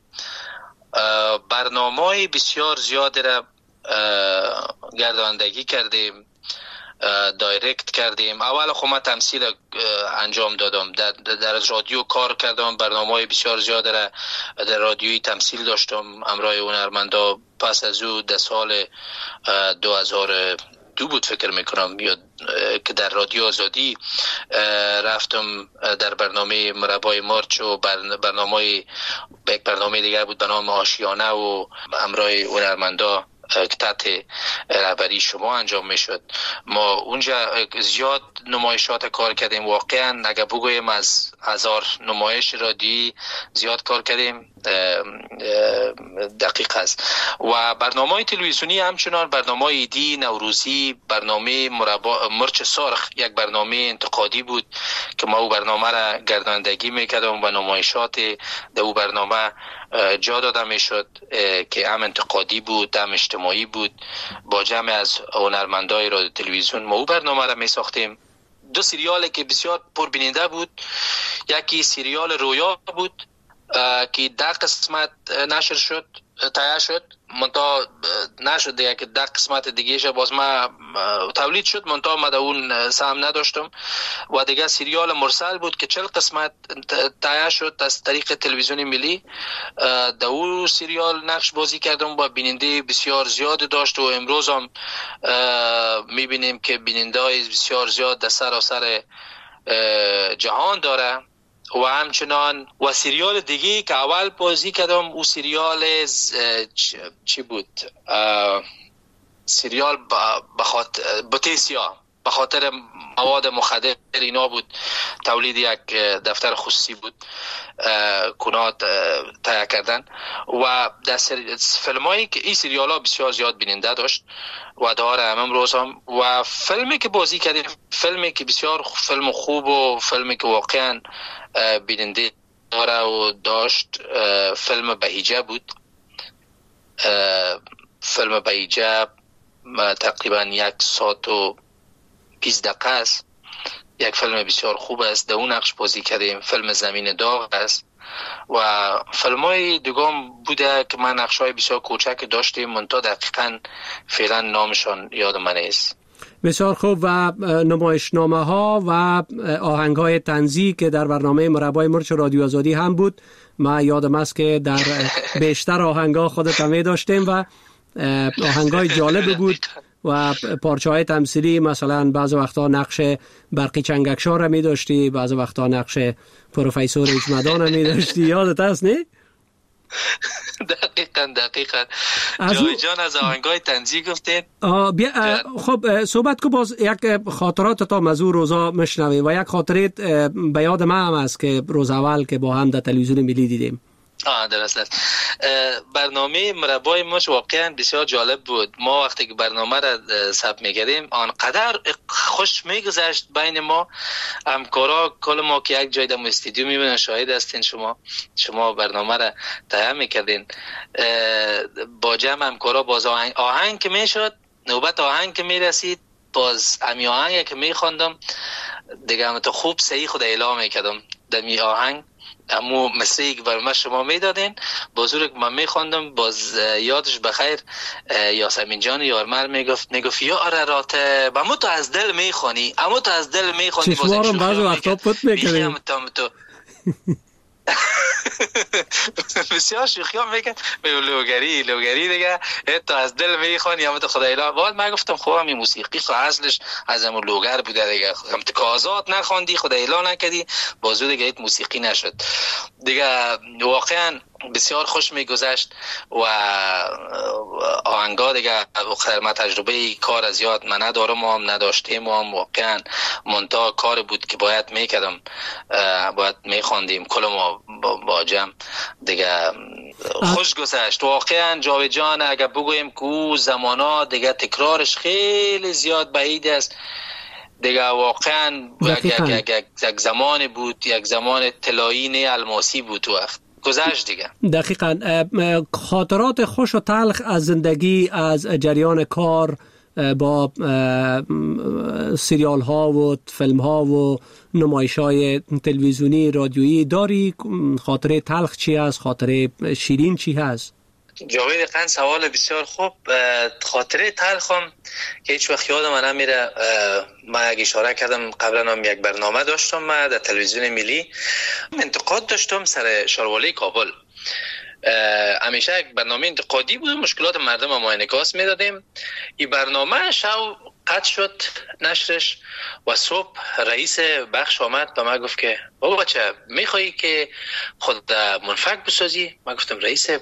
برنامه بسیار زیاد را گرداندگی کردیم، دایرکت کردیم. اول خب من تمثیل انجام دادم، در, در رادیو کار کردم، برنامه بسیار زیاد را در رادیویی تمثیل داشتم امرای هنرمندا. پس از او در سال دو هزار دو بود فکر میکنم یا که در رادیو آزادی رفتم در برنامه مربای مارچ و برنامه یک برنامه دیگر بود به نام آشیانه و امرای هنرمندا که تحت رهبری شما انجام میشد. ما اونجا زیاد نمایشات کار کردیم. واقعا اگر بگویم از هزار نمایش رادیویی زیاد کار کردیم، دقیق است. و برنامه تلویزیونی همچنان برنامه ایدی، نوروزی، برنامه مربا مرچ سرخ یک برنامه انتقادی بود که ما او برنامه را گرداندگی میکردم و نمایشات در او برنامه جا داده میشد که هم انتقادی بود هم اجتماعی بود. با جمع از هنرمندای رادیو تلویزیون ما او برنامه را می ساختیم. دو سریالی که بسیار پربیننده بود، یکی سریال رویا بود که ده قسمت نشر شد، تایید شد، منتها نشد دیگه که ده قسمت دیگه شه باز ما تولید شد، منتها ما اون سهم نداشتم. و دیگه سریال مرسل بود که چهل قسمت تایید شد از طریق تلویزیون ملی. در اون سریال نقش بازی کردم و بیننده بسیار زیاد داشت و امروز هم میبینیم که بیننده های بسیار زیاد در سراسر جهان داره. و همچنان و سریال دیگه که اول بازی کردم او سریال چی بود؟ سریال بخاطر بوتیسیا، به خاطر مواد مخدر اینا بود. تولید یک دفتر خصوصی بود کنات تهیه کردن و در فیلم هایی که این سریال ها بسیار زیاد بیننده داشت و داره همه روز هم. و فیلمی که بازی کردیم فیلمی که بسیار فیلم خوب و فیلمی که واقعا بیننده داره و داشت فیلم بهیجه بود. فیلم بهیجه تقریبا یک ساعت و بیست دقیقه است. یک فیلم بسیار خوب است، در اون نقش بازی کردیم. فیلم زمین داغ است و فیلم های دیگام بوده که من نقش های بسیار کوچک داشتیم منتها دقیقا فعلا نامشان یاد من نیست. بسیار خوب. و نمایشنامه ها و آهنگ های طنزی که در برنامه مربای مرچ رادیو آزادی هم بود، ما یادم است که در بیشتر آهنگ ها خودت هم داشتیم و آهنگ های جالب بود و پارچه های تمثیلی، مثلا بعض وقتا نقش برقی چنگکشا را می داشتی، بعض وقتا نقش پروفیسور اجمدان را می داشتی. یادت است نه؟ دقیقاً دقیقاً جای جان از آهنگای طنزی گفتید. خب صحبت کو، باز یک خاطرات تا مزور روزا مشنویم و یک خاطرت به یاد من هم است که روز اول که با هم در تلویزیون ملی دیدیم. آه درست است. برنامه مربای مرچ واقعا بسیار جالب بود. ما وقتی که برنامه را ثبت می‌کردیم آنقدر خوش می‌گذشت بین ما همکارا، کل ما که یک جای در استودیو می‌بینن، شاهد هستین شما شما برنامه را تهیه می‌کردین با جمع همکارا. باز آهنگ آهنگ که میشد، نوبت آهنگ که میرسید، باز امی آهنگ که می‌خواندم دیگه هم تو خوب صحیح خود اعلام می‌کردم در می آهنگ امو مصری که برای شما میدادین بزرگ من میخواندم. باز یادش بخیر یاسمین جان یارمر میگفت میگفت یا ارارات امو تو از دل میخوانی، امو تو از دل میخوانی. چشمارم بعض وقتا پت میکنیم بسیار شوخیام میکن لوگری لوگری دیگه تو از دل میخوانی اما تو خدای لا. بعد من گفتم خب همین موسیقی خب اصلش از همون لوگر بوده دیگه، هم تکازات نخوندی خدای لا نکردی بازو دیگه ایت موسیقی نشد دیگه. واقعا بسیار خوش میگذشت و آهنگا دیگه ما تجربه کار از یاد من ندارم و هم نداشتیم و هم واقعا منتها کار بود که باید میکردم، باید میخواندیم کل ما با جمع دیگه. خوش گذشت واقعا. جاوید جان اگر بگویم که او زمانا دیگه تکرارش خیلی زیاد بعید است دیگه، واقعا یک زمان بود، یک زمان طلایی نه الماسی بود وقت گذشت دیگه. دقیقاً. خاطرات خوش و تلخ از زندگی، از جریان کار با سریال ها و فیلم ها و نمایش های تلویزیونی رادیویی داری؟ خاطره تلخ چی هست؟ خاطره شیرین چی هست؟ جاوید خان سوال بسیار خوب. خاطره تلخم که هیچ وقت یادم نمیره، من یک اشاره کردم قبلا هم یک برنامه داشتم من در تلویزیون ملی، انتقاد داشتم سر شاروالی کابل. همیشه یک برنامه انتقادی بود، مشکلات مردم ما انعکاس میدادیم. این برنامه شو قطع شد نشرش و صبح رئیس بخش آمد به من گفت که بابا بچه میخوایی که خود منفک بسازی؟ من گفتم رئیس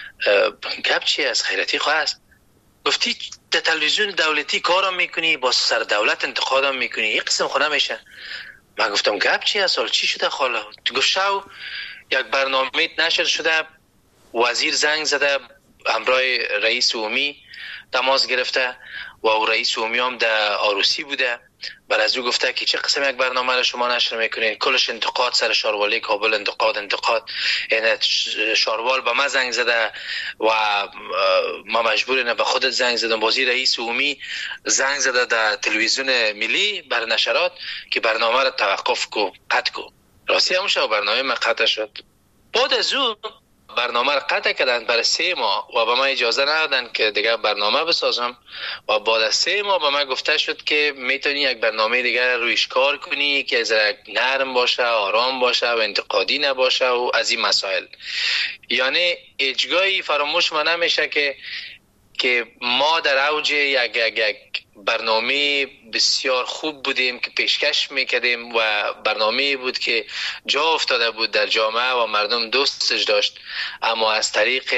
گپ چی از خیرتی خواه است؟ گفتی در تلویزیون دولتی کارم میکنی، با سر دولت انتقادم میکنی، یک قسم خونه میشه. من گفتم گپ چی است؟ چی شده خاله؟ تو گفت شو یک برنامه نشر شده، وزیر زنگ زده همراه رئیس عمومی تماس گرفته و او رئیس عمومی هم در آروسی بوده. بعد از او گفته که چه قسم یک برنامه را شما نشر میکنین؟ کلش انتقاد سر شاروالی کابل، انتقاد انتقاد. یعنی شاروال به من زنگ زده و ما مجبوریم به خودت زنگ زدم. بازی رئیس عمومی زنگ زده در تلویزیون ملی بر نشرات که برنامه را توقف کو، قطع کو. راستی همون شو برنامه من قطع شد. بعد از او برنامه را قطع کردن برای سه ماه و به من اجازه ندادن که دیگه برنامه بسازم و بعد از سه ماه به من گفته شد که میتونی یک برنامه دیگه رویش کار کنی که از نرم باشه، آرام باشه و انتقادی نباشه و از این مسائل. یعنی اجگاهی فراموش من نمیشه که که ما در اوج یک یک یک برنامه بسیار خوب بودیم که پیشکش میکردیم و برنامه بود که جا افتاده بود در جامعه و مردم دوستش داشت، اما از طریق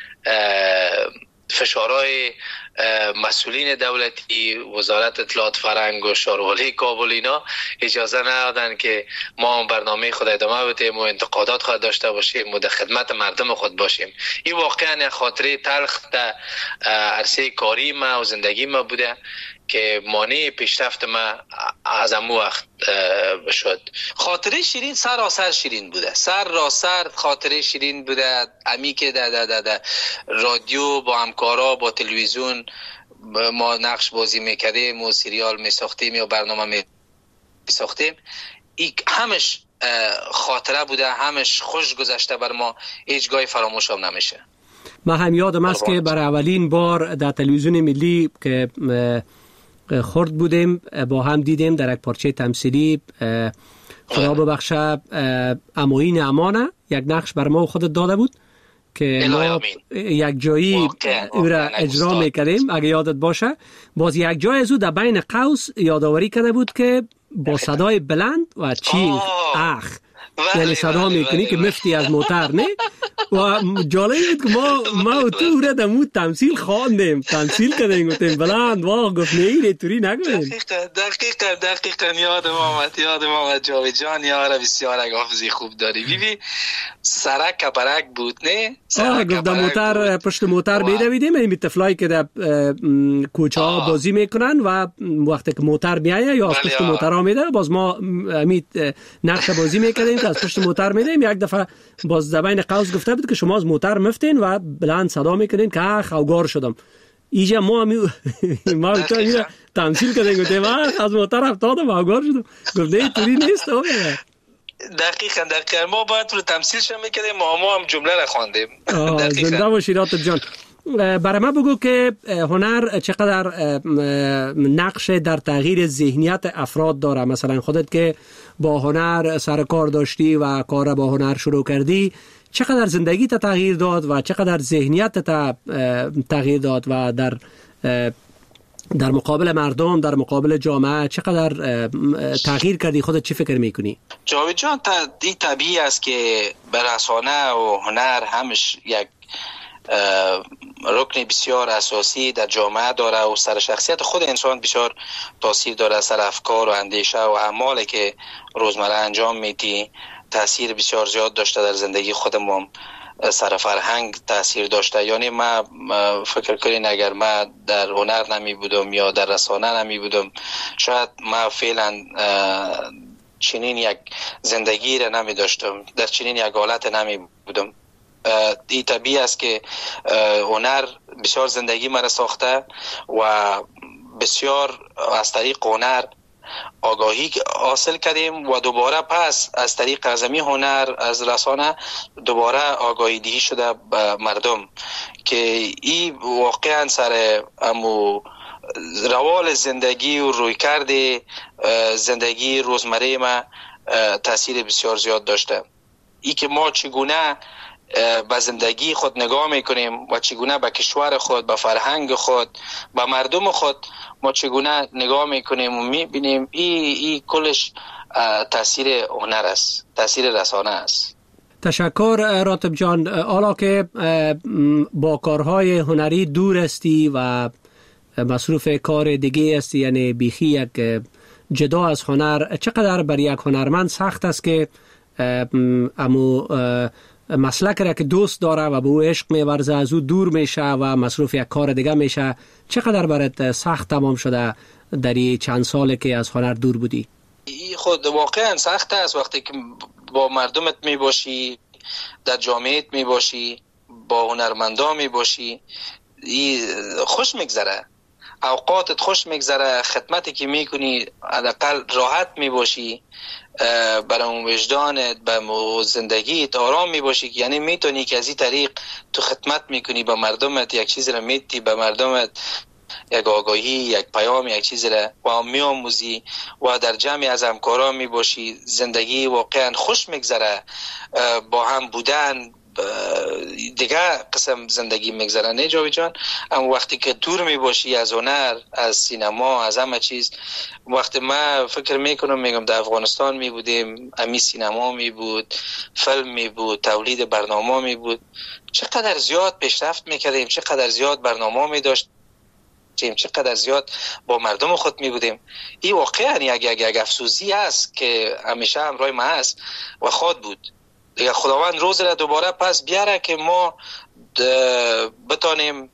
فشارهای مسئولین دولتی، وزارت اطلاعات فرهنگ و شاروالی کابل اینا اجازه ندادن که ما برنامه خود ادامه بدیم و انتقادات خود داشته باشیم و در خدمت مردم خود باشیم. این واقعا خاطره تلخ در عرصه کاری ما و زندگی ما بوده که مانع پیشرفت ما از امو وقت شد. خاطره شیرین سراسر شیرین بوده، سر را سر خاطره شیرین بوده. امی که در در در در رادیو با همکارا با تلویزیون ما نقش بازی میکردیم و سریال میساختیم یا برنامه میساختیم، این همش خاطره بوده، همش خوش گذشته بر ما، هیچ گاهی فراموش هم نمیشه. من هم یادم است که برای اولین بار در تلویزیون ملی که خورد بودیم، با هم دیدیم در یک پارچه تمثیلی. خدا ببخشه اموین امانه یک نقش بر ما خودت داده بود که ما یک جایی او را اجرا میکردیم. اگه یادت باشه باز یک جای از او در بین قوس یادآوری کرده بود که با صدای بلند و چینگ اخ یعنی صدا میکنی که مفتی از موتر نه. و جالب بود که ما ما و تو را دمو تمثیل خواندیم، تمثیل کردیم، گفتیم بلند واقع گفت نه توری نگویم. دقیقا دقیقا دقیقا یادم آمد یادم آمد جاوید جان یاره بسیار حافظی خوب داری. بیبی سرک کپرک بود نه؟ آه گفت در موتر پشت موتر میدویدیم، این طفلایی که در کوچه ها بازی میکنن و وقتی که موتر میایه یا از پشت موتر ها میده باز ما امید نقش بازی میکردیم که از پشت موتر میدیم. یک دفعه باز زبان قوس گفته بود که شما از موتر مفتین و بلند صدا میکنین که اخ اوگار شدم. اینجا ما می ما تو تمثیل کردیم گفتیم از موتر افتادم اوگار شدم. گفت نه توری نیست. دقیقاً دقیقاً ما باید رو تمثیلش میکردیم، ما ما هم جمله را خواندیم. زنده باشی راتب جان. برای ما بگو که هنر چقدر نقش در تغییر ذهنیت افراد داره. مثلا خودت که با هنر سر کار داشتی و کار با هنر شروع کردی، چقدر زندگی تا تغییر داد و چقدر ذهنیت تا تغییر داد و در در مقابل مردم، در مقابل جامعه چقدر تغییر کردی؟ خودت چی فکر میکنی؟ جاوید جان این طبیعی است که رسانه و هنر همش یک رکن بسیار اساسی در جامعه داره و سر شخصیت خود انسان بسیار تاثیر داره، سر افکار و اندیشه و اعمالی که روزمره انجام میدی تاثیر بسیار زیاد داشته در زندگی خودمون، سر فرهنگ تاثیر داشته. یعنی ما فکر کنین اگر ما در هنر نمی بودم یا در رسانه نمی بودم شاید ما فعلا چنین یک زندگی را نمی داشتم، در چنین یک حالت نمی بودم. این طبیعی است که هنر بسیار زندگی مرا ساخته و بسیار از طریق هنر آگاهی حاصل کردیم و دوباره پس از طریق ازمی هنر از رسانه دوباره آگاهی دهی شده به مردم که این واقعا سر امو روال زندگی و رویکرد زندگی روزمره ما تاثیر بسیار زیاد داشته. ای که ما چگونه به زندگی خود نگاه میکنیم و چگونه به کشور خود، به فرهنگ خود، به مردم خود ما چگونه نگاه میکنیم و میبینیم ای, ای کلش تاثیر هنر است، تاثیر رسانه است. تشکر راتب جان. حالا که با کارهای هنری دور استی و مصروف کار دیگه استی، یعنی بیخی یک جدا از هنر، چقدر برای یک هنرمند سخت است که امو مسلک را که دوست داره و به او عشق می‌ورزه از او دور میشه و مصروف یک کار دیگه میشه، چقدر برات سخت تمام شده در این چند ساله که از هنر دور بودی؟ خود واقعا سخت است وقتی که با مردمت می باشی، در جامعهت می باشی، با هنرمندان می باشی، خوش میگذره، اوقاتت خوش میگذره، خدمتی که میکنی حداقل راحت می باشی، برای وجدانت به زندگیت آرام می باشی، یعنی میتونی که از این طریق تو خدمت میکنی به مردمت، یک چیز را میدی به مردمت، یک آگاهی، یک پیام، یک چیز را و میآموزی و در جمع از همکاران می باشی. زندگی واقعا خوش میگذره، با هم بودن دیگه قسم زندگی میگذره. نه جاوید جان؟ اما وقتی که دور می باشی از هنر، از سینما، از همه چیز، وقتی ما فکر میکنم میگم در افغانستان می بودیم، امی سینما می بود، فیلم می بود، تولید برنامه می بود، چقدر زیاد پیشرفت میکردیم، چقدر زیاد برنامه می داشت، چقدر زیاد با مردم خود می بودیم. این واقعا یک یک یک افسوسی است که همیشه همراه ما است و خود بود. دیگه خداوند روز را دوباره پس بیاره که ما بتانیم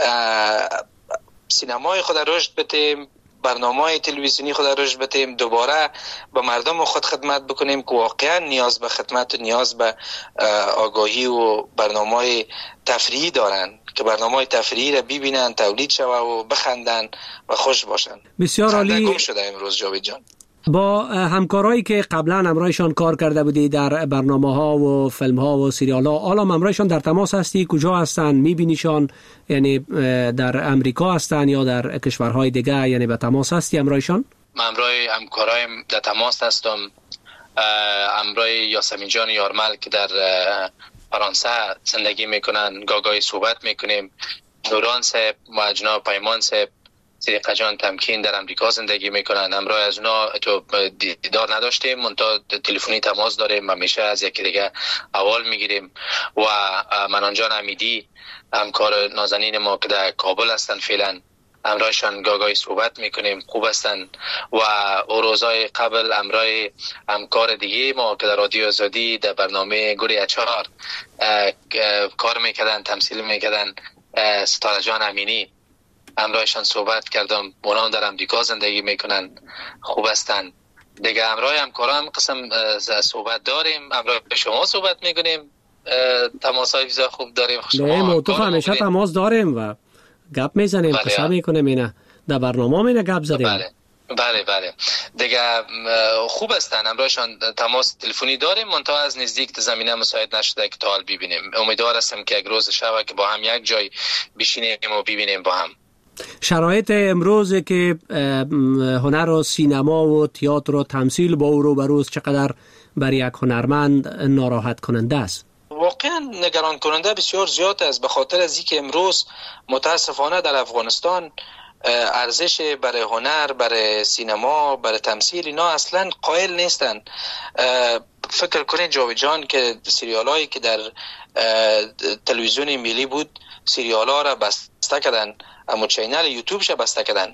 سینمای خود رشد بدیم، برنامه‌های تلویزیونی خود رشد بدیم، دوباره به مردم خود خدمت بکنیم که واقعا نیاز به خدمت و نیاز به آگاهی و برنامه‌های تفریحی دارن، که برنامه‌های تفریحی را ببینن، تولید شوه و بخندن و خوش باشن. بسیار عالی. گم شده امروز جاوید جان. با همکارایی که قبلا همراهشان کار کرده بودی در برنامه ها و فیلم ها و سریال ها، حالا همراهشان در تماس هستی؟ کجا هستن؟ میبینیشان؟ یعنی در امریکا هستن یا در کشورهای دیگه؟ یعنی به تماس هستی همراهشان؟ من همراه همکارایم در تماس هستم. همراه یاسمین جان یارمل که در فرانسه زندگی میکنن گاگای صحبت میکنیم. نوران صاحب و جناب پیمان صاحب صدیقه جان تمکین در امریکا زندگی میکنن. همراه از اونا تو دیدار نداشتیم، منتها تلفنی تماس داریم، همیشه از یکی دیگه احوال میگیریم. و منان جان امیدی همکار نازنین ما که در کابل هستن فعلا، همراهشان گاگای صحبت میکنیم، خوب هستن. و او روزای قبل همراه همکار دیگه ما که در رادیو آزادی در برنامه گوری اچار کار میکردن، تمثیل میکردن، ستاره جان امینی، همراهشان صحبت کردم. اونا در امریکا زندگی میکنن، خوب هستن. دیگه همراه همکارا هم قسم صحبت داریم، همراه شما صحبت میکنیم، تماس های ویزا خوب داریم. نه موتوف همیشه تماس داریم و گپ میزنیم، قصه میکنیم. اینه در برنامه اینه گپ زدیم. بله بله بله دیگه خوب هستن، همراهشان تماس تلفنی داریم، منتها از نزدیک زمینه مساعد نشده که تا حال ببینیم. امیدوار هستم که یک روز شب که با هم یک جای بشینیم و ببینیم با هم. شرایط امروز که هنر و سینما و تئاتر و تمثیل با او رو بروز چقدر برای یک هنرمند ناراحت کننده است؟ واقعا نگران کننده بسیار زیاد است، به خاطر از اینکه امروز متاسفانه در افغانستان ارزش برای هنر، برای سینما، برای تمثیل اینا اصلا قائل نیستن. فکر کنید جاوید جان که سریالایی که در تلویزیون ملی بود سریالا را بسته کردن، اما چینل یوتیوب ش بسته کردن.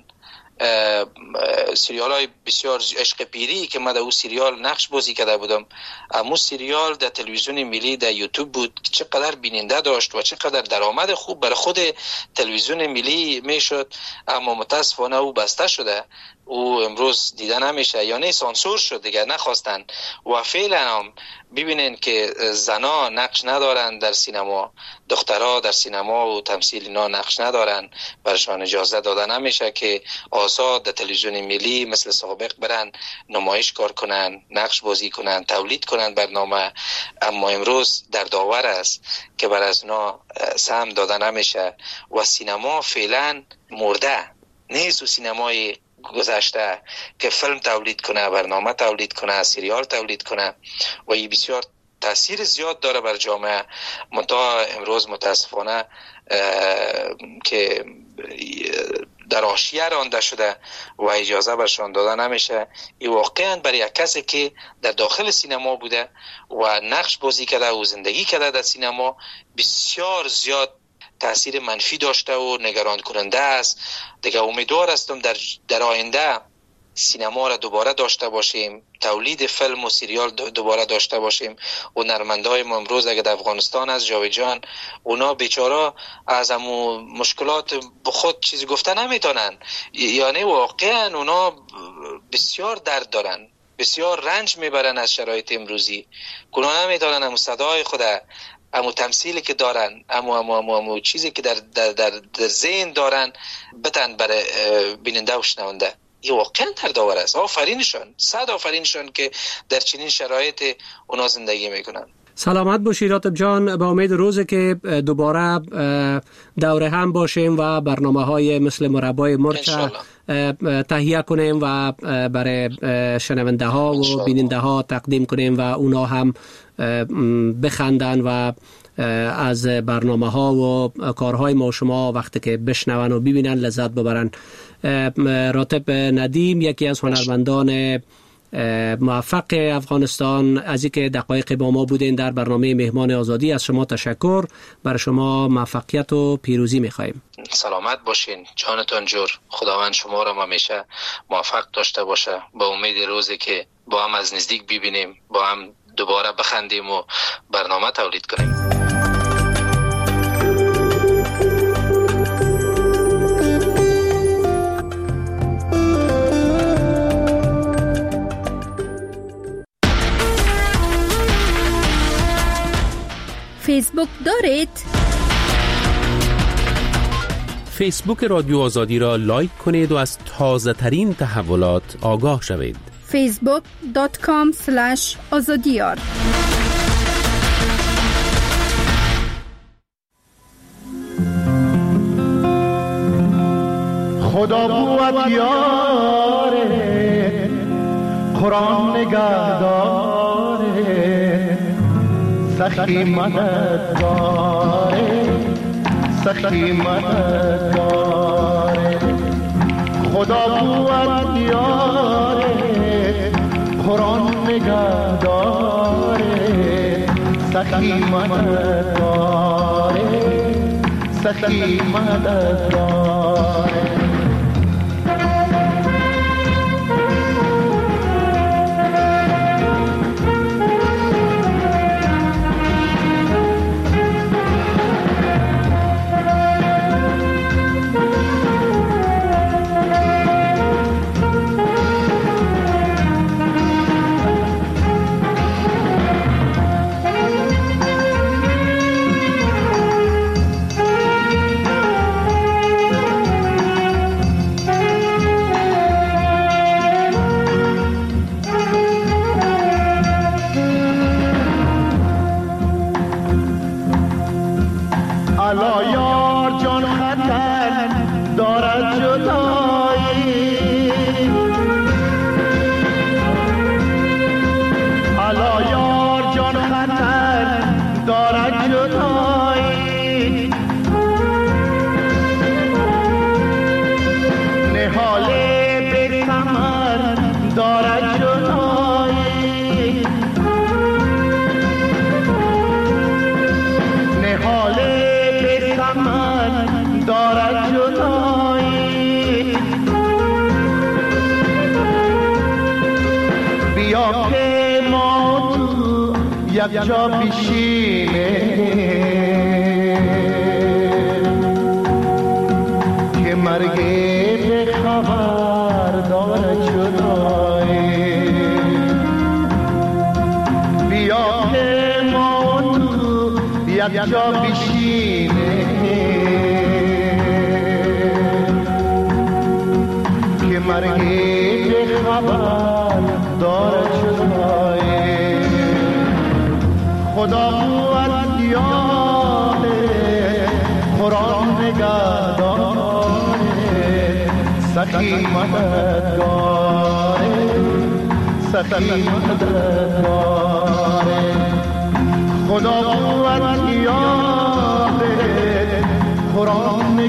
سریال های بسیار عشق پیری که من در اون سریال نقش بازی کرده بودم، اما سریال در تلویزیون ملی در یوتیوب بود که چقدر بیننده داشت و چقدر درآمد خوب برای خود تلویزیون ملی میشد، اما متاسفانه او بسته شده، او امروز دیده نمیشه، یعنی سانسور شد دیگه، نخواستن. و فعلا هم ببینین که زنا نقش ندارن در سینما، دخترها در سینما و تمثیل اینا نقش ندارن، برشان اجازه داده نمیشه که آزاد در تلویزیون ملی مثل سابق برن نمایش کار کنن، نقش بازی کنن، تولید کنن برنامه. اما امروز در داور است که بر از اونا سهم داده نمیشه و سینما فعلا مرده نیست. و سینمای گذشته که فیلم تولید کنه، برنامه تولید کنه، سریال تولید کنه و این بسیار تاثیر زیاد داره بر جامعه. منتها امروز متاسفانه که در حاشیه رانده شده و اجازه برشان داده نمیشه. این واقعا برای یک کسی که در داخل سینما بوده و نقش بازی کرده و زندگی کرده در سینما بسیار زیاد تاثیر منفی داشته و نگران کننده است. دیگه امیدوار هستم در در آینده سینما را دوباره داشته باشیم، تولید فیلم و سریال دوباره داشته باشیم. و هنرمندای ما امروز اگه در افغانستان از جاوید جان، اونا بیچاره از همو مشکلات به خود چیزی گفته نمیتونن، یعنی واقعا اونا بسیار درد دارن، بسیار رنج میبرن از شرایط امروزی. اونا نمیتونن همو صدای خود، امو تمثیلی که دارن، امو امو امو, امو چیزی که در در در, در ذهن دارن بتن برای بیننده و شنونده. این واقعا دردآور است. آفرینشان، صد آفرینشان که در چنین شرایط اونا زندگی میکنن. سلامت باشی راتب جان، با امید روزی که دوباره دوره هم باشیم و برنامه های مثل مربای مرچ تهیه کنیم و برای شنونده ها و بیننده ها تقدیم کنیم و اونا هم بخندن و از برنامه ها و کارهای ما شما وقتی که بشنون و ببینن لذت ببرن. راتب ندیم یکی از هنرمندان موفق افغانستان، از اینکه دقایق با ما بودین در برنامه مهمان آزادی، از شما تشکر. برای شما موفقیت و پیروزی می‌خوایم. سلامت باشین، جانتون جور. خداوند شما را همیشه موفق داشته باشه. با امید روزی که با هم از نزدیک ببینیم، با هم دوباره بخندیم و برنامه تولید کنیم. فیسبوک دارید؟ فیسبوک رادیو آزادی را لایک کنید و از تازه ترین تحولات آگاه شوید. فیسبوک دات کام سلش آزادیار. خدا بود یاره، قرآن نگهداره، سخی مددگاره، سخی مددگاره. خدا بود یاره، قرآن نگهداره، سخی مددگاره، سخی مددگاره. یک جا بشینه که مرگ به خبر دارد جدایی. بیا که ما تو یک جا بشینه که مرگ به خبر دارد جدایی. خدا بود یاره، قرآن نگهداره، سخی مددگاره، سخی مددگاره. خدا بود یاره، قرآن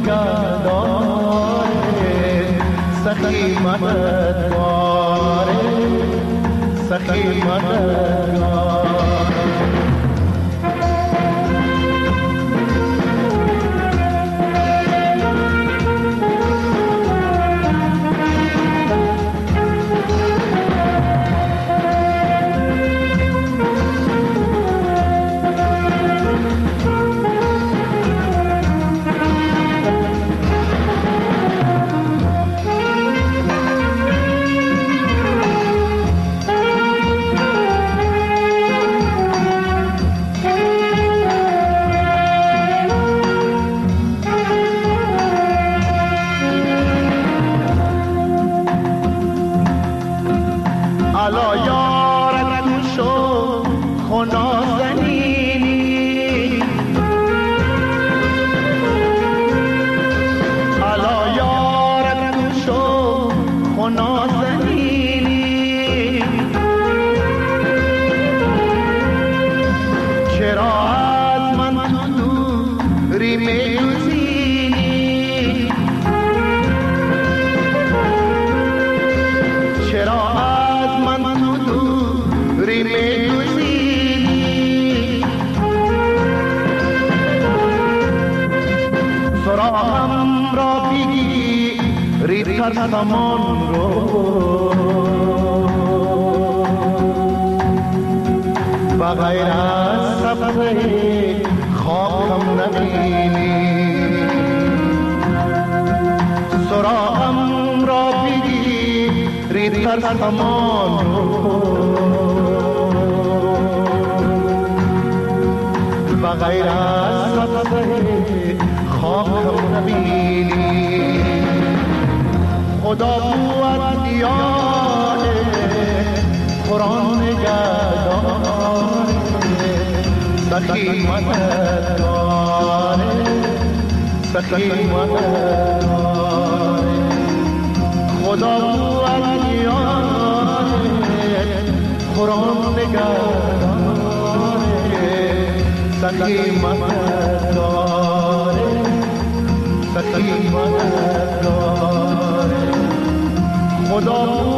نگهداره، سخی مددگاره، سخی مددگاره. سامان رو بغیر از صفحه خاکم نبینی. سراغم را بگی ریتر سامان رو بغیر از صفحه خاکم نبینی. خدا بود یاره قرآن نگهداره سخی مددگاره سخی مددگاره خدا ولیانه قرآن نگهداره سخی مددگاره سخی مددگاره خدا